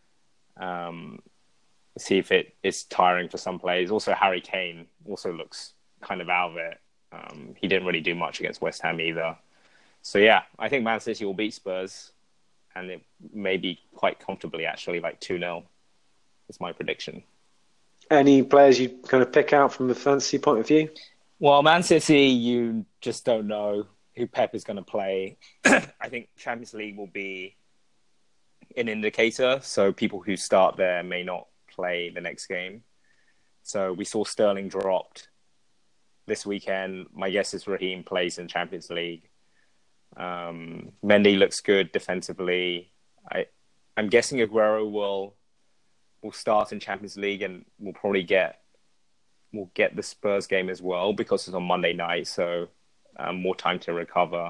See if it is tiring for some players. Also, Harry Kane also looks kind of out of it. He didn't really do much against West Ham either. So yeah, I think Man City will beat Spurs, and it may be quite comfortably actually, like 2-0 is my prediction. Any players you kind of pick out from a fantasy point of view? Well, Man City, you just don't know who Pep is going to play. I think Champions League will be an indicator, so people who start there may not play the next game. So we saw Sterling dropped this weekend. My guess is Raheem plays in Champions League. Mendy looks good defensively. I'm guessing Aguero will start in Champions League, and we'll probably get the Spurs game as well because it's on Monday night, so more time to recover.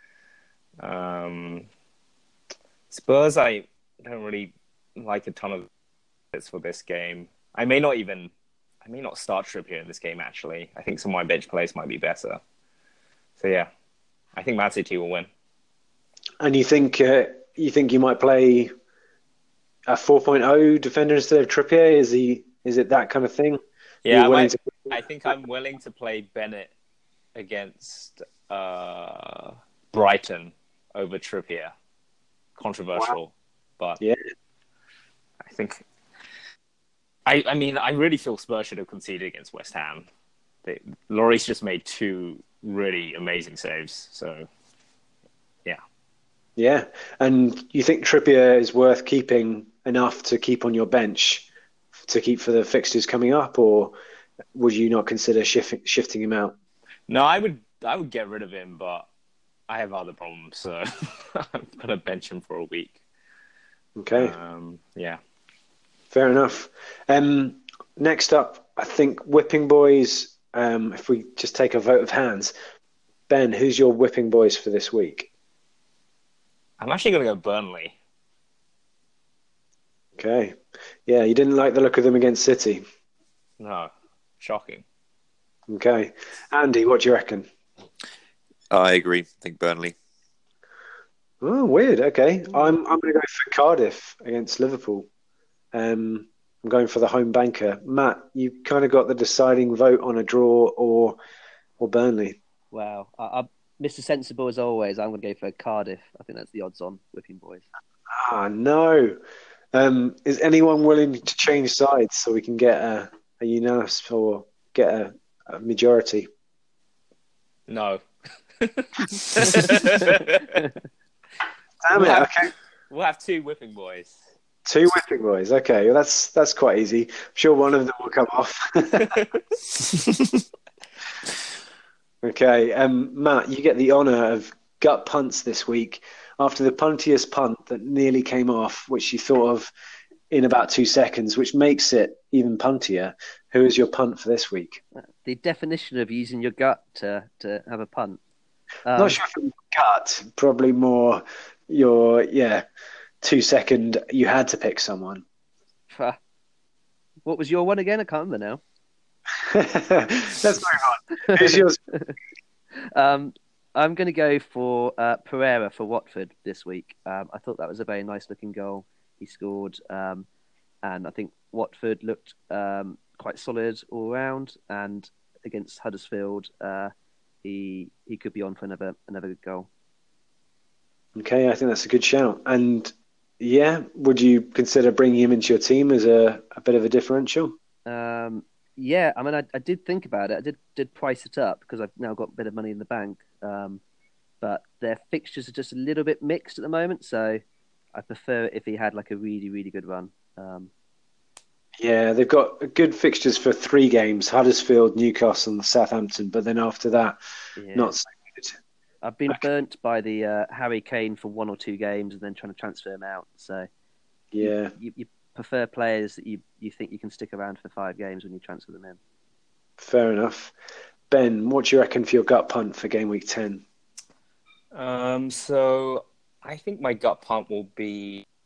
Spurs, I don't really like a ton of bits for this game. I may not start Trippier in this game, actually. I think some of my bench players might be better. So yeah, I think Man City will win. And you think you might play a 4.0 defender instead of Trippier? Is it that kind of thing? Yeah, I think I'm willing to play Bennett against Brighton over Trippier. Controversial, but yeah, I think. I mean, I really feel Spurs should have conceded against West Ham. Lloris just made 2 really amazing saves, so yeah. Yeah, and you think Trippier is worth keeping enough to keep on your bench to keep for the fixtures coming up, or would you not consider shifting him out? No, I would get rid of him, but I have other problems, so I'm gonna bench him for a week. Okay. Yeah. Fair enough. Next up, I think Whipping Boys. If we just take a vote of hands, Ben, who's your Whipping Boys for this week? I'm actually going to go Burnley. Okay. Yeah, you didn't like the look of them against City. No, shocking. Okay. Andy, what do you reckon? I agree. I think Burnley. Oh, weird. Okay. I'm going to go for Cardiff against Liverpool. I'm going for the home banker. Matt, you kind of got the deciding vote on a draw or Burnley. Wow. Mr. Sensible as always. I'm going to go for Cardiff. I think that's the odds-on Whipping Boys. Ah, no. Is anyone willing to change sides so we can get a unanimous or get a majority? No. Damn it. Okay. We'll have 2 Whipping Boys. 2 Whipping Boys. Okay, well, that's quite easy. I'm sure one of them will come off. Okay, Matt, you get the honour of gut punts this week after the puntiest punt that nearly came off, which you thought of in about 2 seconds, which makes it even puntier. Who is your punt for this week? The definition of using your gut to have a punt. Not sure if it was gut, probably more your 2 second. You had to pick someone. What was your one again? I can't remember now. Let's move on. Who's yours? I'm going to go for Pereira for Watford this week. I thought that was a very nice looking goal he scored, and I think Watford looked quite solid all round. And against Huddersfield, he could be on for another good goal. Okay, I think that's a good shout. And yeah, would you consider bringing him into your team as a bit of a differential? Yeah, I mean, I did think about it. I did price it up because I've now got a bit of money in the bank. But their fixtures are just a little bit mixed at the moment, so I prefer it if he had like a really, really good run. Yeah, they've got good fixtures for 3 games: Huddersfield, Newcastle, and Southampton. But then after that, not so good. I've been burnt by the Harry Kane for 1 or 2 games and then trying to transfer him out. So yeah, you prefer players that you think you can stick around for 5 games when you transfer them in. Fair enough. Ben, what do you reckon for your gut punt for game week 10? So I think my gut punt will be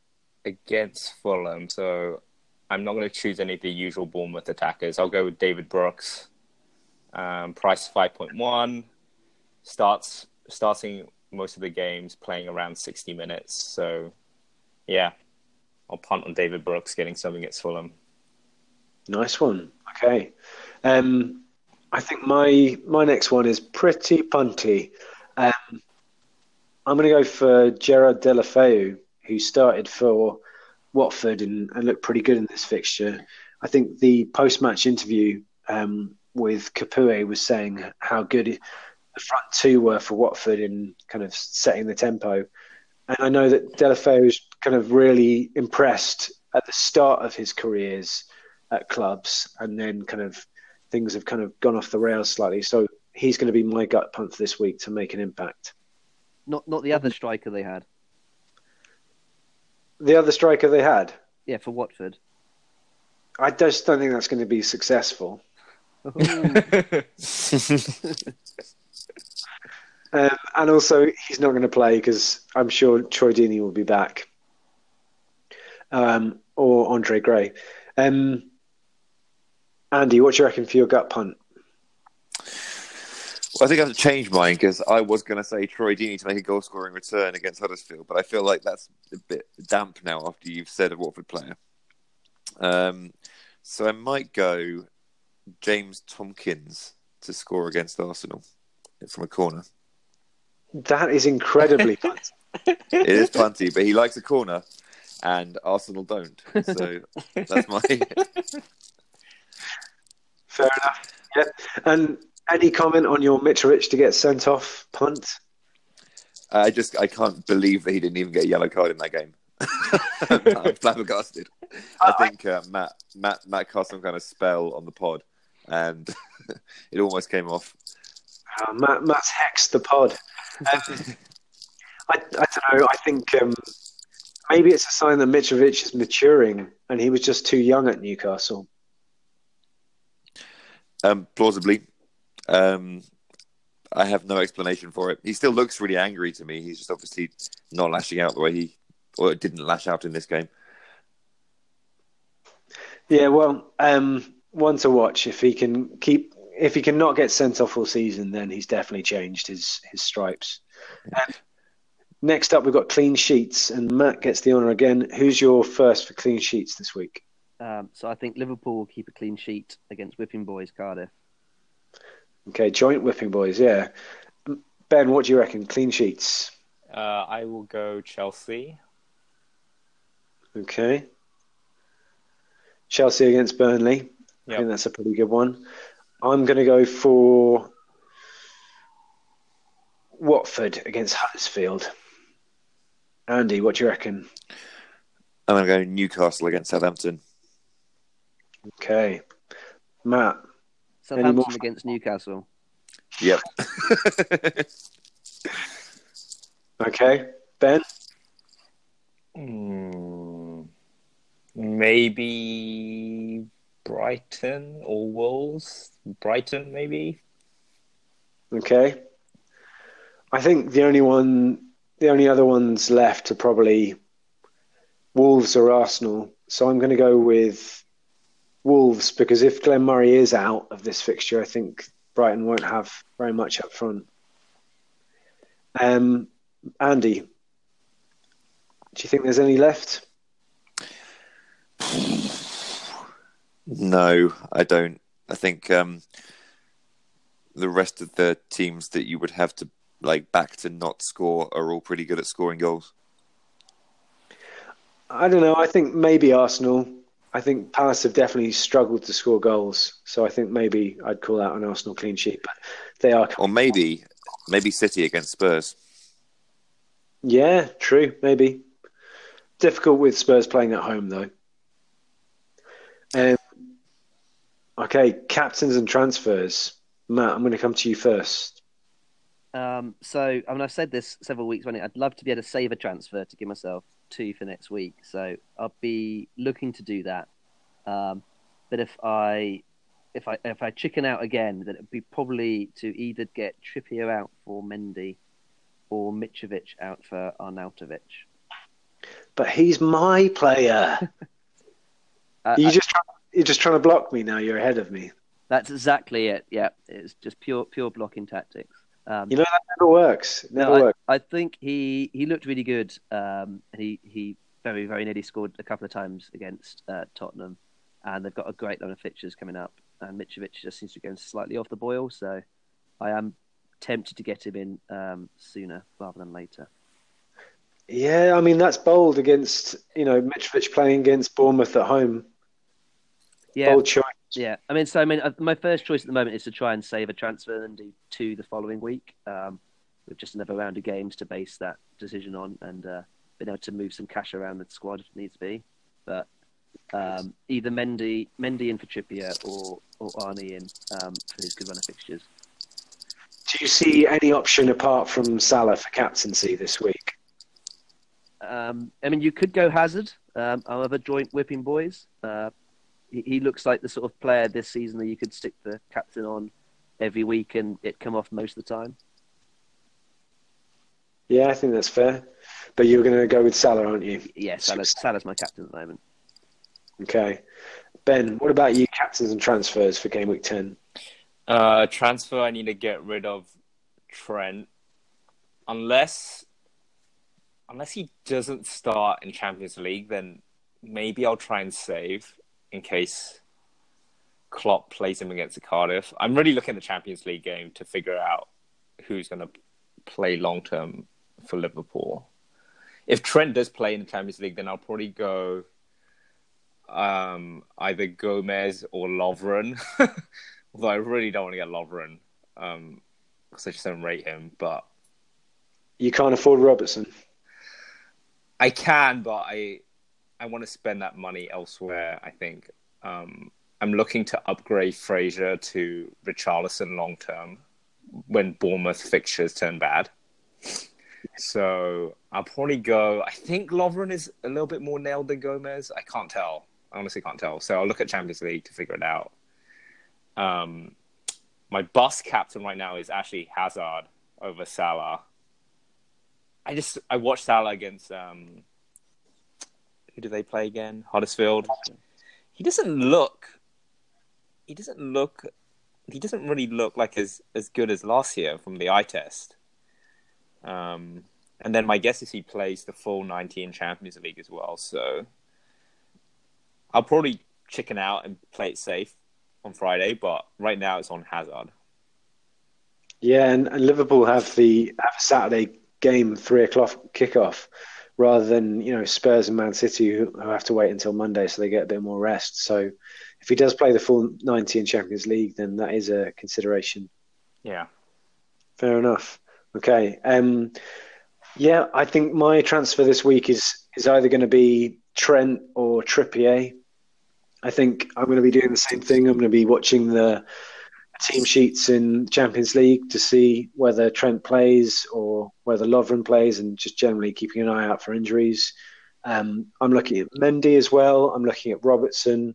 against Fulham, so I'm not going to choose any of the usual Bournemouth attackers. I'll go with David Brooks. Price 5.1. Starting most of the games, playing around 60 minutes. So, yeah, I'll punt on David Brooks getting something against Fulham. Nice one. Okay. I think my next one is pretty punty. I'm going to go for Gerard Deulofeu, who started for Watford and looked pretty good in this fixture. I think the post-match interview with Capoue was saying how good the front two were for Watford in kind of setting the tempo. And I know that Deulofeu was kind of really impressed at the start of his careers at clubs, and then kind of things have kind of gone off the rails slightly. So he's going to be my gut punt this week to make an impact. Not the other striker they had. The other striker they had? Yeah, for Watford. I just don't think that's going to be successful. And also, he's not going to play because I'm sure Troy Deeney will be back. Or Andre Gray. Andy, what do you reckon for your gut punt? Well, I think I have to change mine because I was going to say Troy Deeney to make a goal-scoring return against Huddersfield, but I feel like that's a bit damp now after you've said a Watford player. So I might go James Tompkins to score against Arsenal from a corner. That is incredibly punty. It is punty, but he likes a corner, and Arsenal don't. So that's my... Fair enough. Yeah. And any comment on your Mitrovic to get sent off punt? I can't believe that he didn't even get a yellow card in that game. I'm flabbergasted. I think Matt cast some kind of spell on the pod, and it almost came off. Matt's hexed the pod. I don't know. I think maybe it's a sign that Mitrovic is maturing, and he was just too young at Newcastle. Plausibly. I have no explanation for it. He still looks really angry to me. He's just obviously not lashing out the way or didn't lash out in this game. Yeah, well, one to watch. If he can not get sent off all season, then he's definitely changed his stripes. Next up, we've got clean sheets, and Matt gets the honour again. Who's your first for clean sheets this week? So I think Liverpool will keep a clean sheet against Whipping Boys Cardiff. Okay, joint Whipping Boys, yeah. Ben, what do you reckon? Clean sheets? I will go Chelsea. Okay. Chelsea against Burnley. Yep. I think that's a pretty good one. I'm going to go for Watford against Huddersfield. Andy, what do you reckon? I'm going to go Newcastle against Southampton. Okay. Matt? Southampton against Newcastle. Yep. Okay. Ben? Maybe Brighton or Wolves. Brighton, maybe. Okay. I think the only other ones left are probably Wolves or Arsenal. So I'm going to go with Wolves, because if Glenn Murray is out of this fixture, I think Brighton won't have very much up front. Andy, do you think there's any left? No, I don't. I think the rest of the teams that you would have to back to not score are all pretty good at scoring goals. I don't know. I think maybe Arsenal. I think Palace have definitely struggled to score goals, so I think maybe I'd call out an Arsenal clean sheet, but they are. Or maybe City against Spurs. Yeah, true. Maybe difficult with Spurs playing at home though. Okay, captains and transfers. Matt, I'm going to come to you first. I've said this several weeks running. I'd love to be able to save a transfer to give myself 2 for next week. So I'll be looking to do that. But if I chicken out again, then it'd be probably to either get Trippier out for Mendy or Mitrovic out for Arnautovic. but he's my player. You're just trying to block me now. You're ahead of me. That's exactly it. Yeah, it's just pure blocking tactics. That never works. Works. I think he looked really good. He very, very nearly scored a couple of times against Tottenham, and they've got a great line of fixtures coming up. And Mitrovic just seems to be going slightly off the boil, so I am tempted to get him in sooner rather than later. Yeah, I mean that's bold against Mitrovic playing against Bournemouth at home. Yeah, bold choice. Yeah, I mean, my first choice at the moment is to try and save a transfer and do 2 the following week, with just another round of games to base that decision on, and been able to move some cash around the squad if needs be. But either Mendy in for Trippier or Arnie in for his good run of fixtures. Do you see any option apart from Salah for captaincy this week? I mean, you could go Hazard, our other joint whipping boys. He looks like the sort of player this season that you could stick the captain on every week and it come off most of the time. Yeah, I think that's fair. But you're going to go with Salah, aren't you? Yeah, Salah's my captain at the moment. Okay. Ben, what about you, captains and transfers for Game Week 10? Transfer, I need to get rid of Trent. Unless he doesn't start in Champions League, then maybe I'll try and save in case Klopp plays him against Cardiff. I'm really looking at the Champions League game to figure out who's going to play long-term for Liverpool. If Trent does play in the Champions League, then I'll probably go either Gomez or Lovren. Although I really don't want to get Lovren because I just don't rate him. But you can't afford Robertson. I can, but I want to spend that money elsewhere, I think. I'm looking to upgrade Fraser to Richarlison long term when Bournemouth fixtures turn bad. So I'll probably go... I think Lovren is a little bit more nailed than Gomez. I can't tell. I honestly can't tell. So I'll look at Champions League to figure it out. My bus captain right now is actually Hazard over Salah. I watched Salah against... who do they play again? Huddersfield. He doesn't really look like as good as last year from the eye test. And then my guess is he plays the full 90 in Champions League as well. So I'll probably chicken out and play it safe on Friday, but right now it's on Hazard. Yeah, and Liverpool have a Saturday game 3:00 kickoff, rather than Spurs and Man City who have to wait until Monday so they get a bit more rest. So if he does play the full 90 in Champions League, then that is a consideration. Yeah. Fair enough. Okay. Yeah, I think my transfer this week is either going to be Trent or Trippier. I think I'm going to be doing the same thing. I'm going to be watching the team sheets in Champions League to see whether Trent plays or whether Lovren plays, and just generally keeping an eye out for injuries. I'm looking at Mendy as well. I'm looking at Robertson.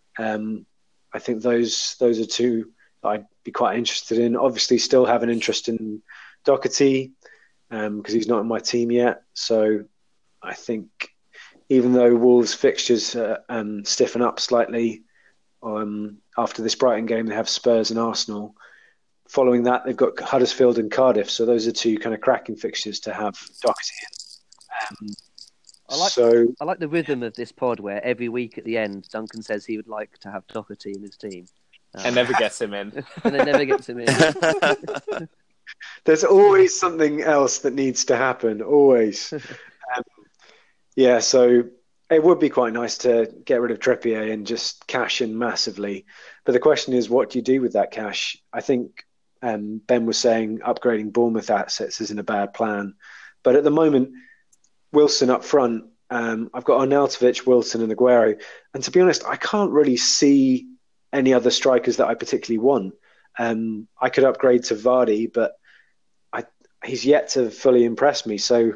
I think those are two that I'd be quite interested in. Obviously, still have an interest in Doherty because he's not in my team yet. So I think even though Wolves' fixtures stiffen up slightly after this Brighton game, they have Spurs and Arsenal. Following that, they've got Huddersfield and Cardiff. So those are two kind of cracking fixtures to have Doherty in. I like the rhythm of this pod where every week at the end, Duncan says he would like to have Doherty in his team. And never gets him in. And then never gets him in. There's always something else that needs to happen, always. Yeah, so it would be quite nice to get rid of Trippier and just cash in massively. But the question is, what do you do with that cash? I think Ben was saying upgrading Bournemouth assets isn't a bad plan. But at the moment, Wilson up front, I've got Arnautovic, Wilson and Aguero. And to be honest, I can't really see any other strikers that I particularly want. I could upgrade to Vardy, but he's yet to fully impress me. So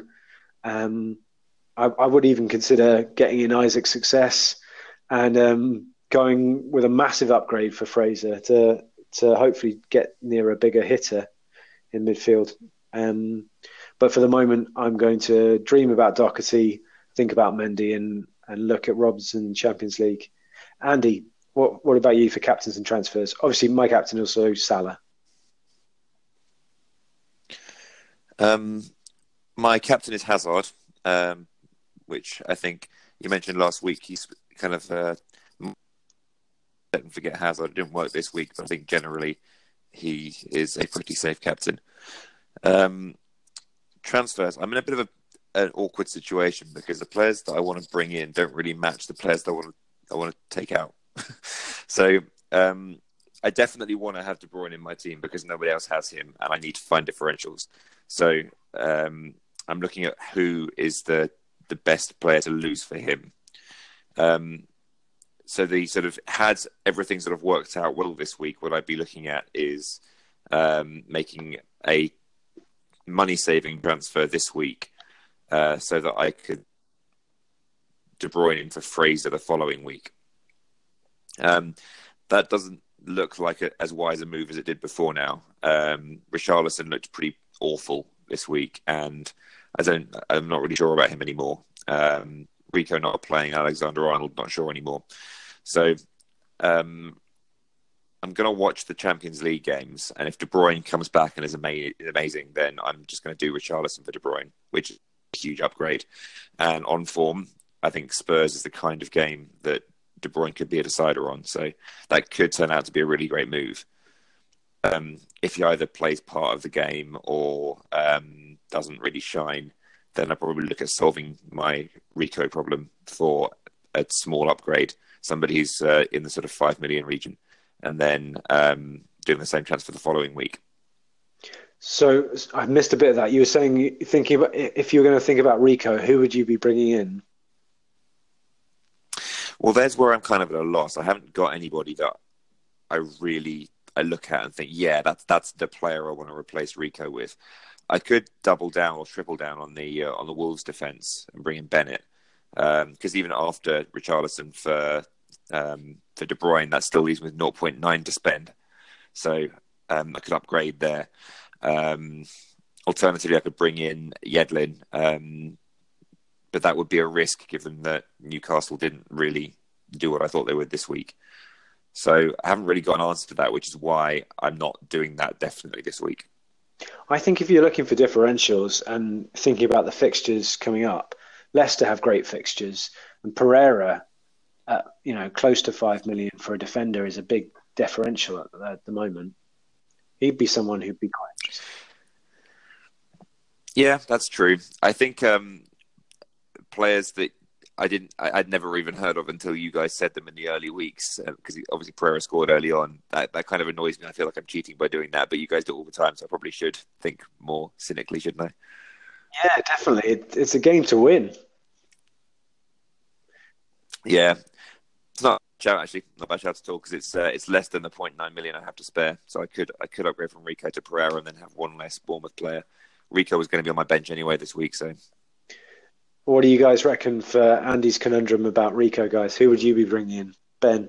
I would even consider getting in Isaac Success and going with a massive upgrade for Fraser to hopefully get near a bigger hitter in midfield. But for the moment, I'm going to dream about Doherty, think about Mendy and look at Robinson Champions League. Andy, what about you for captains and transfers? Obviously, my captain also Salah. My captain is Hazard, which I think you mentioned last week. He's kind of let them forget Hazard. It didn't work this week, but I think generally he is a pretty safe captain. Transfers. I'm in a bit of an awkward situation because the players that I want to bring in don't really match the players that I want to take out. So I definitely want to have De Bruyne in my team because nobody else has him, and I need to find differentials. So I'm looking at who is the best player to lose for him. So the sort of had everything sort of worked out well this week, what I'd be looking at is making a money-saving transfer this week so that I could De Bruyne in for Fraser the following week. That doesn't look like as wise a move as it did before now. Richarlison looked pretty awful this week, and I'm not really sure about him anymore. Rico not playing, Alexander-Arnold not sure anymore. So I'm going to watch the Champions League games, and if De Bruyne comes back and is amazing, then I'm just going to do Richarlison for De Bruyne, which is a huge upgrade. And on form, I think Spurs is the kind of game that De Bruyne could be a decider on. So that could turn out to be a really great move. If he either plays part of the game or doesn't really shine, then I'll probably look at solving my Rico problem for a small upgrade. Somebody who's in the sort of 5 million region, and then doing the same transfer the following week. So I missed a bit of that. You were saying, thinking about if you were going to think about Rico, who would you be bringing in? Well, there's where I'm kind of at a loss. I haven't got anybody that I look at and think, yeah, that's the player I want to replace Rico with. I could double down or triple down on the Wolves defence and bring in Bennett, because even after Richarlison for De Bruyne, that still leaves me with 0.9 to spend. So I could upgrade there. Alternatively, I could bring in Yedlin, but that would be a risk given that Newcastle didn't really do what I thought they would this week. So I haven't really got an answer to that, which is why I'm not doing that definitely this week. I think if you're looking for differentials and thinking about the fixtures coming up, Leicester have great fixtures, and Pereira, close to 5 million for a defender is a big differential at the moment. He'd be someone who'd be quite interesting. Yeah, that's true. I think players that I'd never even heard of until you guys said them in the early weeks, because obviously Pereira scored early on. That kind of annoys me. I feel like I'm cheating by doing that, but you guys do it all the time, so I probably should think more cynically, shouldn't I? Yeah, definitely. It's a game to win. Yeah, it's not a shout actually, not a bad shout at all, because it's less than the 0.9 million I have to spare, so I could upgrade from Rico to Pereira and then have one less Bournemouth player. Rico was going to be on my bench anyway this week, so. What do you guys reckon for Andy's conundrum about Rico, guys? Who would you be bringing in? Ben?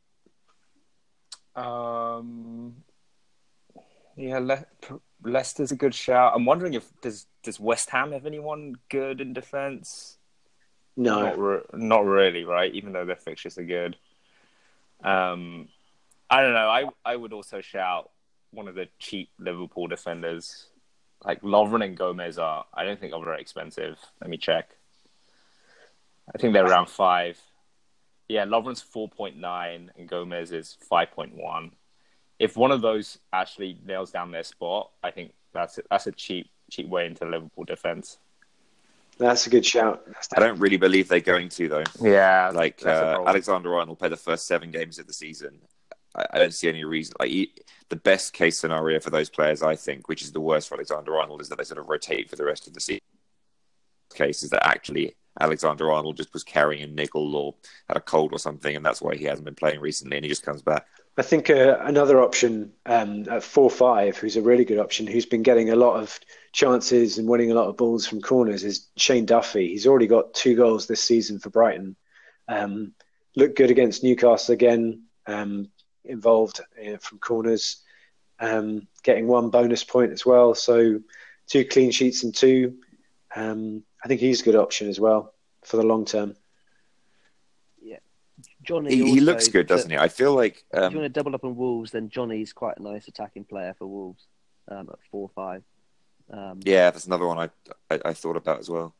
Leicester's a good shout. I'm wondering if does West Ham have anyone good in defence? No. Not really, right? Even though their fixtures are good. I don't know. I would also shout one of the cheap Liverpool defenders. Like Lovren and Gomez I don't think are very expensive. Let me check. I think they're around 5. Yeah, Lovren's 4.9 and Gomez is 5.1. If one of those actually nails down their spot, I think that's a cheap way into Liverpool defence. That's a good shout. I don't really believe they're going to, though. Yeah, like Alexander-Arnold will play the first 7 games of the season. I don't see any reason. The best case scenario for those players, I think, which is the worst for Alexander-Arnold, is that they sort of rotate for the rest of the season. Case is that actually Alexander-Arnold just was carrying a niggle or had a cold or something, and that's why he hasn't been playing recently, and he just comes back. I think another option at 4-5, who's a really good option, who's been getting a lot of chances and winning a lot of balls from corners, is Shane Duffy. He's already got 2 goals this season for Brighton. Looked good against Newcastle again, involved from corners, getting 1 bonus point as well. So 2 clean sheets and 2. I think he's a good option as well for the long term. Yeah, Johnny. He looks good, doesn't he? I feel like if you want to double up on Wolves, then Johnny's quite a nice attacking player for Wolves at 4-5. Yeah, that's another one I thought about as well.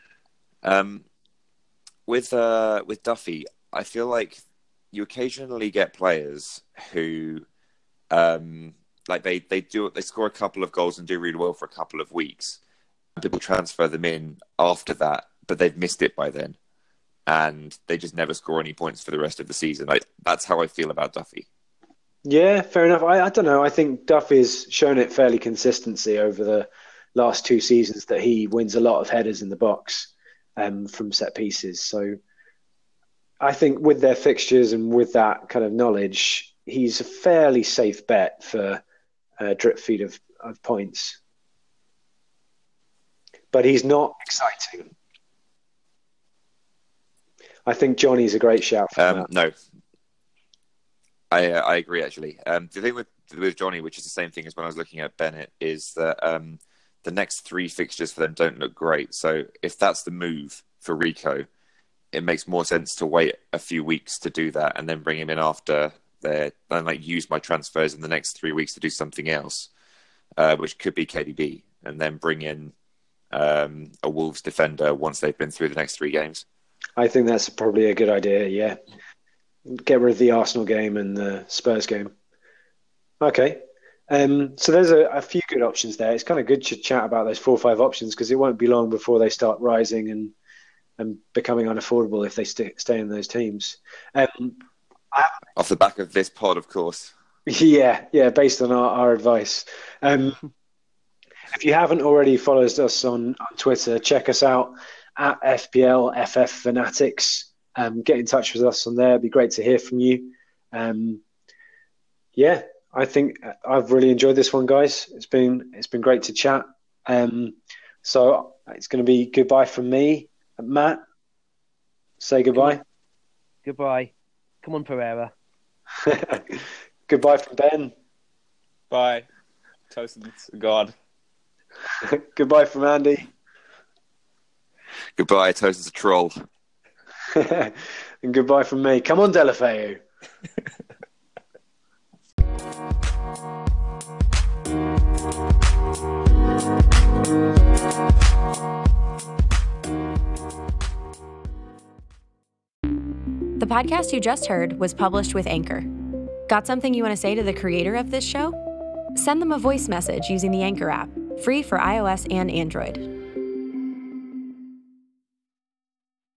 With Duffy, I feel like you occasionally get players who, like they score a couple of goals and do really well for a couple of weeks. People transfer them in after that, but they've missed it by then, and they just never score any points for the rest of the season. That's how I feel about Duffy. Yeah, fair enough. I don't know. I think Duffy's shown it fairly consistently over the last 2 seasons that he wins a lot of headers in the box from set pieces. So I think with their fixtures and with that kind of knowledge, he's a fairly safe bet for a drip feed of points. But he's not exciting. I think Johnny's a great shout for that. No, I agree, actually. The thing with Johnny, which is the same thing as when I was looking at Bennett, is that the next 3 fixtures for them don't look great. So if that's the move for Rico, it makes more sense to wait a few weeks to do that and then bring him in after and use my transfers in the next 3 weeks to do something else, which could be KDB, and then bring in a Wolves defender once they've been through the next 3 games. I think that's probably a good idea, yeah. Get rid of the Arsenal game and the Spurs game. Okay. So there's a few good options there. It's kind of good to chat about those 4 or 5 options because it won't be long before they start rising and becoming unaffordable if they stay in those teams. Off the back of this pod, of course. Yeah, based on our advice. If you haven't already followed us on Twitter, check us out at FPL Fanatics. Get in touch with us on there. It'd be great to hear from you. I think I've really enjoyed this one, guys. It's been great to chat. So it's going to be goodbye from me. Matt, say goodbye. Goodbye. Come on, Pereira. Goodbye from Ben. Bye. Tosin's God. Goodbye from Andy. Goodbye, Tosin's a troll. And goodbye from me. Come on, Delafeu. The podcast you just heard was published with Anchor. Got something you want to say to the creator of this show? Send them a voice message using the Anchor app, free for iOS and Android.